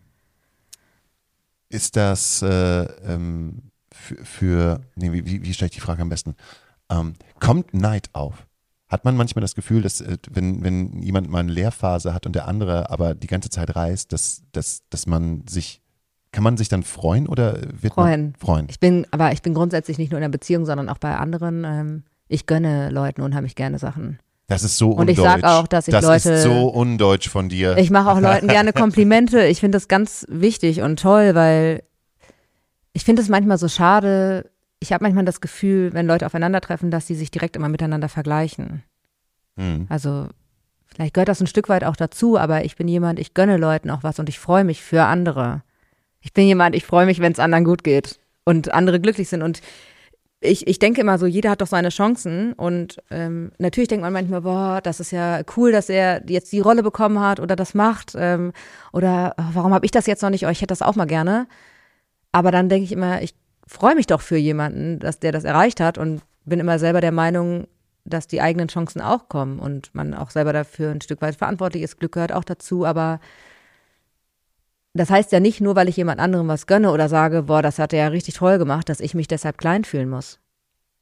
Wie stelle ich die Frage am besten? Kommt Neid auf? Hat man manchmal das Gefühl, dass wenn jemand mal eine Lehrphase hat und der andere aber die ganze Zeit reist, dass kann man sich dann freuen oder wird man freuen? Ich bin grundsätzlich nicht nur in einer Beziehung, sondern auch bei anderen. Ich gönne Leuten unheimlich gerne Sachen. Das ist so undeutsch. Und ich sage auch, dass ich Das ist so undeutsch von dir. Ich mache auch Leuten gerne Komplimente. Ich finde das ganz wichtig und toll, weil ich finde es manchmal so schade. Ich habe manchmal das Gefühl, wenn Leute aufeinandertreffen, dass sie sich direkt immer miteinander vergleichen. Also vielleicht gehört das ein Stück weit auch dazu, aber ich bin jemand, ich gönne Leuten auch was und ich freue mich für andere. Ich bin jemand, ich freue mich, wenn es anderen gut geht und andere glücklich sind. Und ich denke immer so, jeder hat doch seine Chancen. Und natürlich denkt man manchmal, boah, das ist ja cool, dass er jetzt die Rolle bekommen hat oder das macht. Oder warum habe ich das jetzt noch nicht? Oh, ich hätte das auch mal gerne. Aber dann denke ich immer, ich freue mich doch für jemanden, dass der das erreicht hat und bin immer selber der Meinung, dass die eigenen Chancen auch kommen und man auch selber dafür ein Stück weit verantwortlich ist. Glück gehört auch dazu, aber das heißt ja nicht nur, weil ich jemand anderem was gönne oder sage, boah, das hat er ja richtig toll gemacht, dass ich mich deshalb klein fühlen muss.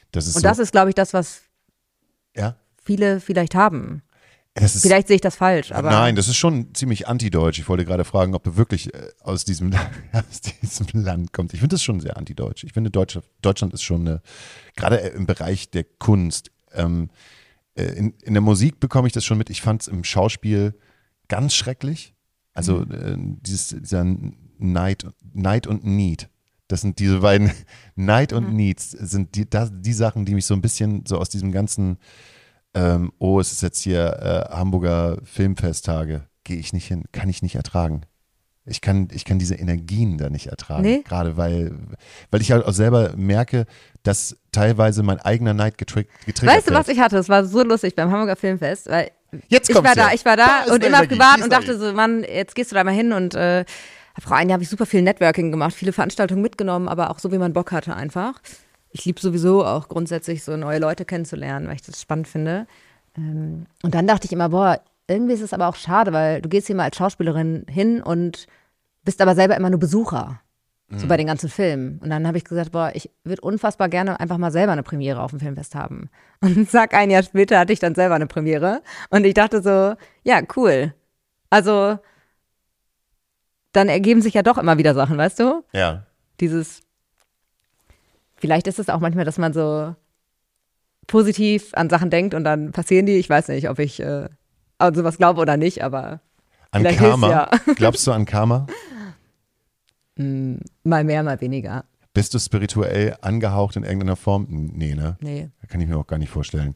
Das ist Und so, das ist, glaube ich, das, was ja. viele vielleicht haben. Das ist, Vielleicht sehe ich das falsch, aber. nein, das ist schon ziemlich antideutsch. Ich wollte gerade fragen, ob du wirklich aus diesem Land kommst. Ich finde das schon sehr antideutsch. Ich finde, Deutschland ist schon, gerade im Bereich der Kunst, in der Musik bekomme ich das schon mit. Ich fand es im Schauspiel ganz schrecklich. Also dieser Neid und Need. Das sind diese beiden, Neid und Needs sind die Sachen, die mich so ein bisschen so aus diesem ganzen es ist jetzt hier Hamburger Filmfesttage, gehe ich nicht hin, kann ich nicht ertragen. Ich kann diese Energien da nicht ertragen. Nee? Gerade weil ich halt auch selber merke, dass teilweise mein eigener Neid getriggert Weißt du, wird. was ich hatte? Das war so lustig beim Hamburger Filmfest, weil Jetzt ich kommt's war ja. ich war da ist und eine immer Energie, privat die und ist dachte so, Mann, jetzt gehst du da mal hin und vor einem Jahr habe ich super viel Networking gemacht, viele Veranstaltungen mitgenommen, aber auch so, wie man Bock hatte einfach. Ich liebe sowieso auch grundsätzlich so neue Leute kennenzulernen, weil ich das spannend finde. Und dann dachte ich immer, boah, irgendwie ist es aber auch schade, weil du gehst hier mal als Schauspielerin hin und bist aber selber immer nur Besucher. So bei den ganzen Filmen. Und dann habe ich gesagt, boah, ich würde unfassbar gerne einfach mal selber eine Premiere auf dem Filmfest haben. Und zack, ein Jahr später hatte ich dann selber eine Premiere. Und ich dachte so, ja, cool. Also, dann ergeben sich ja doch immer wieder Sachen, weißt du? Ja. Vielleicht ist es auch manchmal, dass man so positiv an Sachen denkt und dann passieren die. Ich weiß nicht, ob ich an sowas glaube oder nicht, aber An vielleicht Karma? hilft's ja. Glaubst du an Karma? Mal mehr, mal weniger. Bist du spirituell angehaucht in irgendeiner Form? Nee, ne? Nee. Kann ich mir auch gar nicht vorstellen.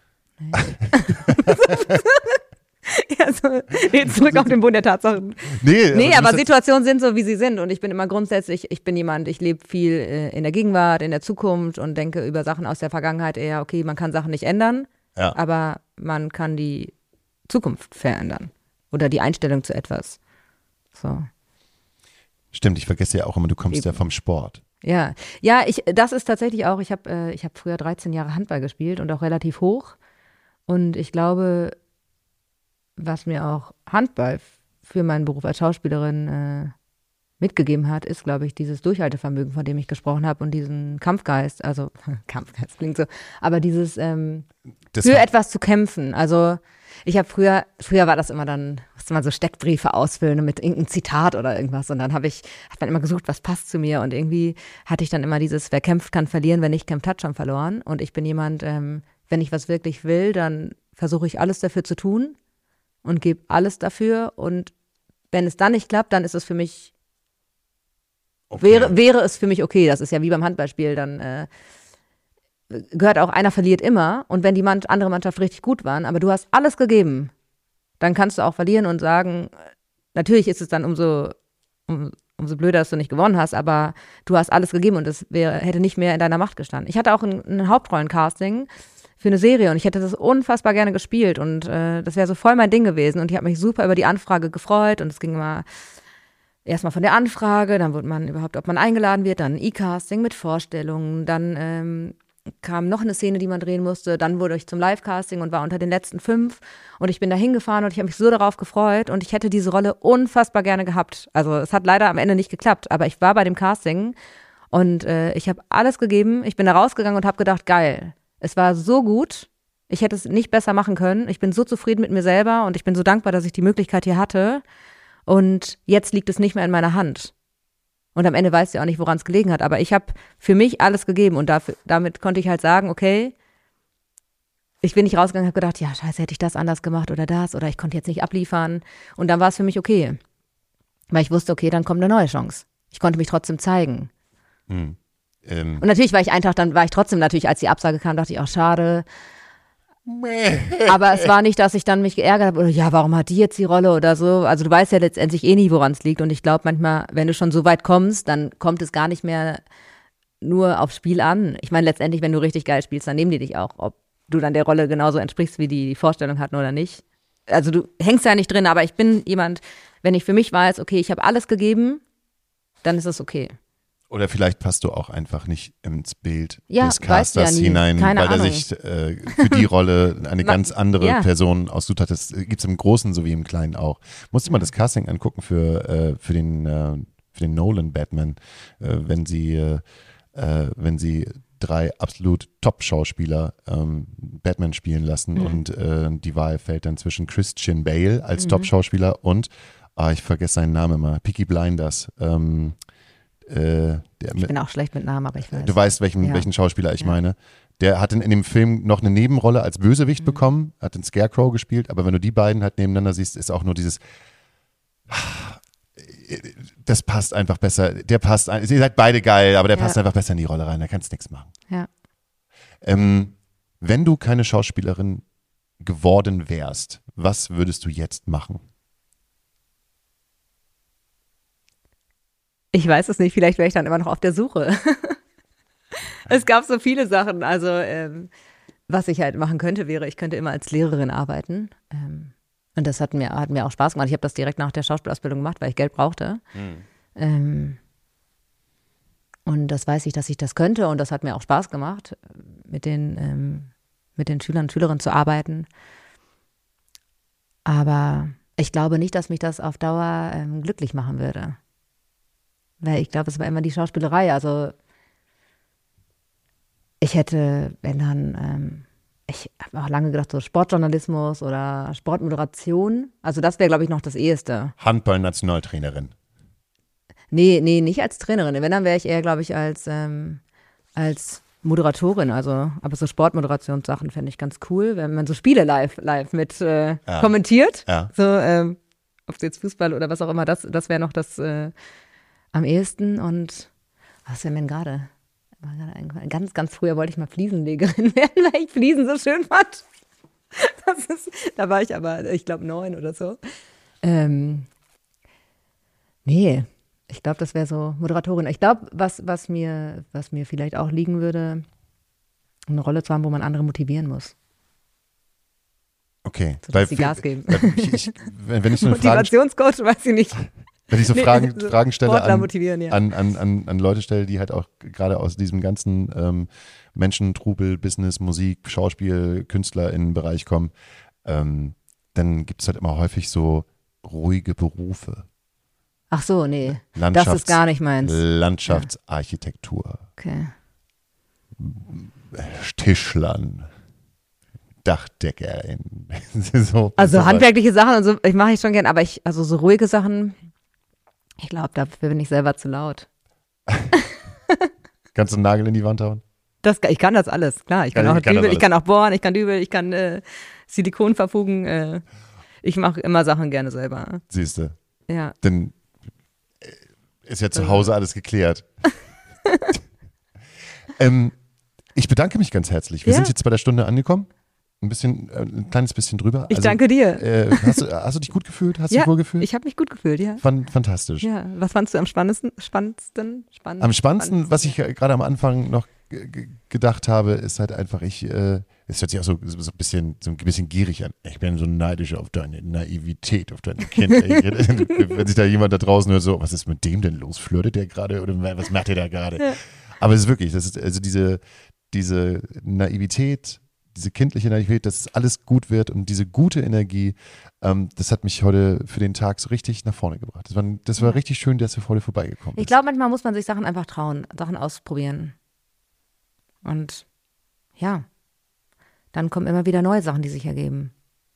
Ja, so, zurück auf den Boden der Tatsachen. Nee, aber Situationen sind so, wie sie sind. Und ich bin immer grundsätzlich, ich lebe viel in der Gegenwart, in der Zukunft und denke über Sachen aus der Vergangenheit eher, okay, man kann Sachen nicht ändern, aber man kann die Zukunft verändern. Oder die Einstellung zu etwas. So. Stimmt, ich vergesse ja auch immer, du kommst ja vom Sport. Ja, das ist tatsächlich auch, ich hab früher 13 Jahre Handball gespielt und auch relativ hoch. Und ich glaube, was mir auch Handball für meinen Beruf als Schauspielerin mitgegeben hat, ist, glaube ich, dieses Durchhaltevermögen, von dem ich gesprochen habe und diesen Kampfgeist, also Kampfgeist klingt so, aber dieses für etwas zu kämpfen. Also ich habe früher war das immer dann, musste man so Steckbriefe ausfüllen mit irgendeinem Zitat oder irgendwas und dann hat man immer gesucht, was passt zu mir und irgendwie hatte ich dann immer dieses, wer kämpft, kann verlieren, wer nicht kämpft, hat schon verloren und ich bin jemand, wenn ich was wirklich will, dann versuche ich alles dafür zu tun und gebe alles dafür und wenn es dann nicht klappt, dann ist es für mich, wäre es für mich okay, das ist ja wie beim Handballspiel, dann gehört auch, einer verliert immer und wenn die andere Mannschaft richtig gut waren, aber du hast alles gegeben, dann kannst du auch verlieren und sagen, natürlich ist es dann umso blöder, dass du nicht gewonnen hast, aber du hast alles gegeben und es hätte nicht mehr in deiner Macht gestanden. Ich hatte auch ein Hauptrollencasting für eine Serie und ich hätte das unfassbar gerne gespielt und das wäre so voll mein Ding gewesen und ich habe mich super über die Anfrage gefreut und es ging immer erstmal von der Anfrage, dann wurde man überhaupt, ob man eingeladen wird, dann ein E-Casting mit Vorstellungen, dann kam noch eine Szene, die man drehen musste, dann wurde ich zum Live-Casting und war unter den letzten 5 und ich bin da hingefahren und ich habe mich so darauf gefreut und ich hätte diese Rolle unfassbar gerne gehabt. Also es hat leider am Ende nicht geklappt, aber ich war bei dem Casting und ich habe alles gegeben, ich bin da rausgegangen und habe gedacht, geil, es war so gut, ich hätte es nicht besser machen können, ich bin so zufrieden mit mir selber und ich bin so dankbar, dass ich die Möglichkeit hier hatte und jetzt liegt es nicht mehr in meiner Hand. Und am Ende weißt du ja auch nicht, woran es gelegen hat. Aber ich habe für mich alles gegeben und damit konnte ich halt sagen, okay, ich bin nicht rausgegangen und habe gedacht, ja, scheiße, hätte ich das anders gemacht oder das oder ich konnte jetzt nicht abliefern. Und dann war es für mich okay. Weil ich wusste, okay, dann kommt eine neue Chance. Ich konnte mich trotzdem zeigen. Und natürlich war ich einen Tag, dann war ich trotzdem natürlich, als die Absage kam, dachte ich auch, schade. Aber es war nicht, dass ich dann mich geärgert habe oder ja, warum hat die jetzt die Rolle oder so. Also du weißt ja letztendlich eh nie, woran es liegt. Und ich glaube manchmal, wenn du schon so weit kommst, dann kommt es gar nicht mehr nur aufs Spiel an. Ich meine, letztendlich, wenn du richtig geil spielst, dann nehmen die dich auch, ob du dann der Rolle genauso entsprichst, wie die Vorstellung hatten oder nicht. Also du hängst ja nicht drin, aber ich bin jemand, wenn ich für mich weiß, okay, ich habe alles gegeben, dann ist es okay. Oder vielleicht passt du auch einfach nicht ins Bild Ja, des Casters ja hinein, Keine weil er Ahnung. sich für die Rolle eine ganz andere Ja. Person ausgesucht hat. Das gibt es im Großen sowie im Kleinen auch. Musst du mal das Casting angucken für den Nolan Batman, wenn sie 3 absolut Top-Schauspieler Batman spielen lassen und die Wahl fällt dann zwischen Christian Bale als Top-Schauspieler und, ich vergesse seinen Namen immer, Peaky Blinders. Ich bin auch schlecht mit Namen, aber ich weiß. Du weißt, welchen Schauspieler ich meine. Der hat in dem Film noch eine Nebenrolle als Bösewicht bekommen, hat den Scarecrow gespielt, aber wenn du die beiden halt nebeneinander siehst, ist auch nur dieses, das passt einfach besser, ihr seid beide geil, aber der passt einfach besser in die Rolle rein, da kannst du nichts machen. Ja. Wenn du keine Schauspielerin geworden wärst, was würdest du jetzt machen? Ich weiß es nicht, vielleicht wäre ich dann immer noch auf der Suche. Es gab so viele Sachen, also was ich halt machen könnte, wäre, ich könnte immer als Lehrerin arbeiten. Und das hat mir auch Spaß gemacht. Ich habe das direkt nach der Schauspielausbildung gemacht, weil ich Geld brauchte. Und das weiß ich, dass ich das könnte und das hat mir auch Spaß gemacht, mit den Schülern und Schülerinnen zu arbeiten. Aber ich glaube nicht, dass mich das auf Dauer glücklich machen würde. Weil ich glaube, es war immer die Schauspielerei. Also ich hätte, wenn dann, ich habe auch lange gedacht, so Sportjournalismus oder Sportmoderation. Also das wäre, glaube ich, noch das Eheste. Handball-Nationaltrainerin. Nee, nicht als Trainerin. Wenn, dann wäre ich eher, glaube ich, als Moderatorin. Also, aber so Sportmoderationssachen fände ich ganz cool, wenn man so Spiele live mit kommentiert. Ja. So, ob es jetzt Fußball oder was auch immer, das wäre noch das am ehesten. Und was wäre mir denn gerade? Ganz, ganz früher wollte ich mal Fliesenlegerin werden, weil ich Fliesen so schön fand. Da war ich aber, ich glaube, 9 oder so. Nee, ich glaube, das wäre so Moderatorin. Ich glaube, was mir vielleicht auch liegen würde, eine Rolle zu haben, wo man andere motivieren muss. Okay. So, dass sie Gas geben. Wenn ich so Motivationscoach, weiß ich nicht. Wenn ich so Fragen stelle an Leute stelle, die halt auch gerade aus diesem ganzen Menschentrubel, Business, Musik, Schauspiel, KünstlerInnen-Bereich kommen, dann gibt es halt immer häufig so ruhige Berufe. Ach so, nee, das ist gar nicht meins. Landschaftsarchitektur. Okay. Tischlern. DachdeckerInnen. So, also handwerkliche Sachen und so, ich mache ich schon gern, aber also so ruhige Sachen, ich glaube, dafür bin ich selber zu laut. Kannst du einen Nagel in die Wand hauen? Ich kann das alles, klar. Ich kann auch Dübel, ich kann auch bohren, ich kann Dübel, ich kann Silikon verfugen. Ich mache immer Sachen gerne selber. Siehst du? Ja. Dann ist ja zu Hause alles geklärt. Ich bedanke mich ganz herzlich. Wir sind jetzt bei der Stunde angekommen. Ein kleines bisschen drüber. Ich danke dir. Hast du dich gut gefühlt? Hast du dich wohl gefühlt? Ich habe mich gut gefühlt, ja. Fantastisch. Ja, was fandst du am spannendsten? Am spannendsten, was ich gerade am Anfang noch gedacht habe, ist halt einfach, es hört sich auch so ein bisschen gierig an. Ich bin so neidisch auf deine Naivität, auf dein Kind. Wenn sich da jemand da draußen hört, so, was ist mit dem denn los? Flirtet der gerade oder was macht der da gerade? Ja. Aber es ist wirklich, das ist also diese Naivität, diese kindliche Naivität, dass alles gut wird und diese gute Energie, das hat mich heute für den Tag so richtig nach vorne gebracht. Das war richtig schön, dass du heute vorbeigekommen bist. Ich glaube, manchmal muss man sich Sachen einfach trauen, Sachen ausprobieren. Und ja, dann kommen immer wieder neue Sachen, die sich ergeben.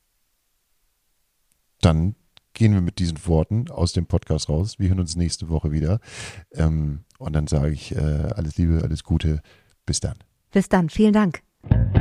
Dann gehen wir mit diesen Worten aus dem Podcast raus. Wir hören uns nächste Woche wieder. Und dann sage ich alles Liebe, alles Gute. Bis dann. Bis dann. Vielen Dank.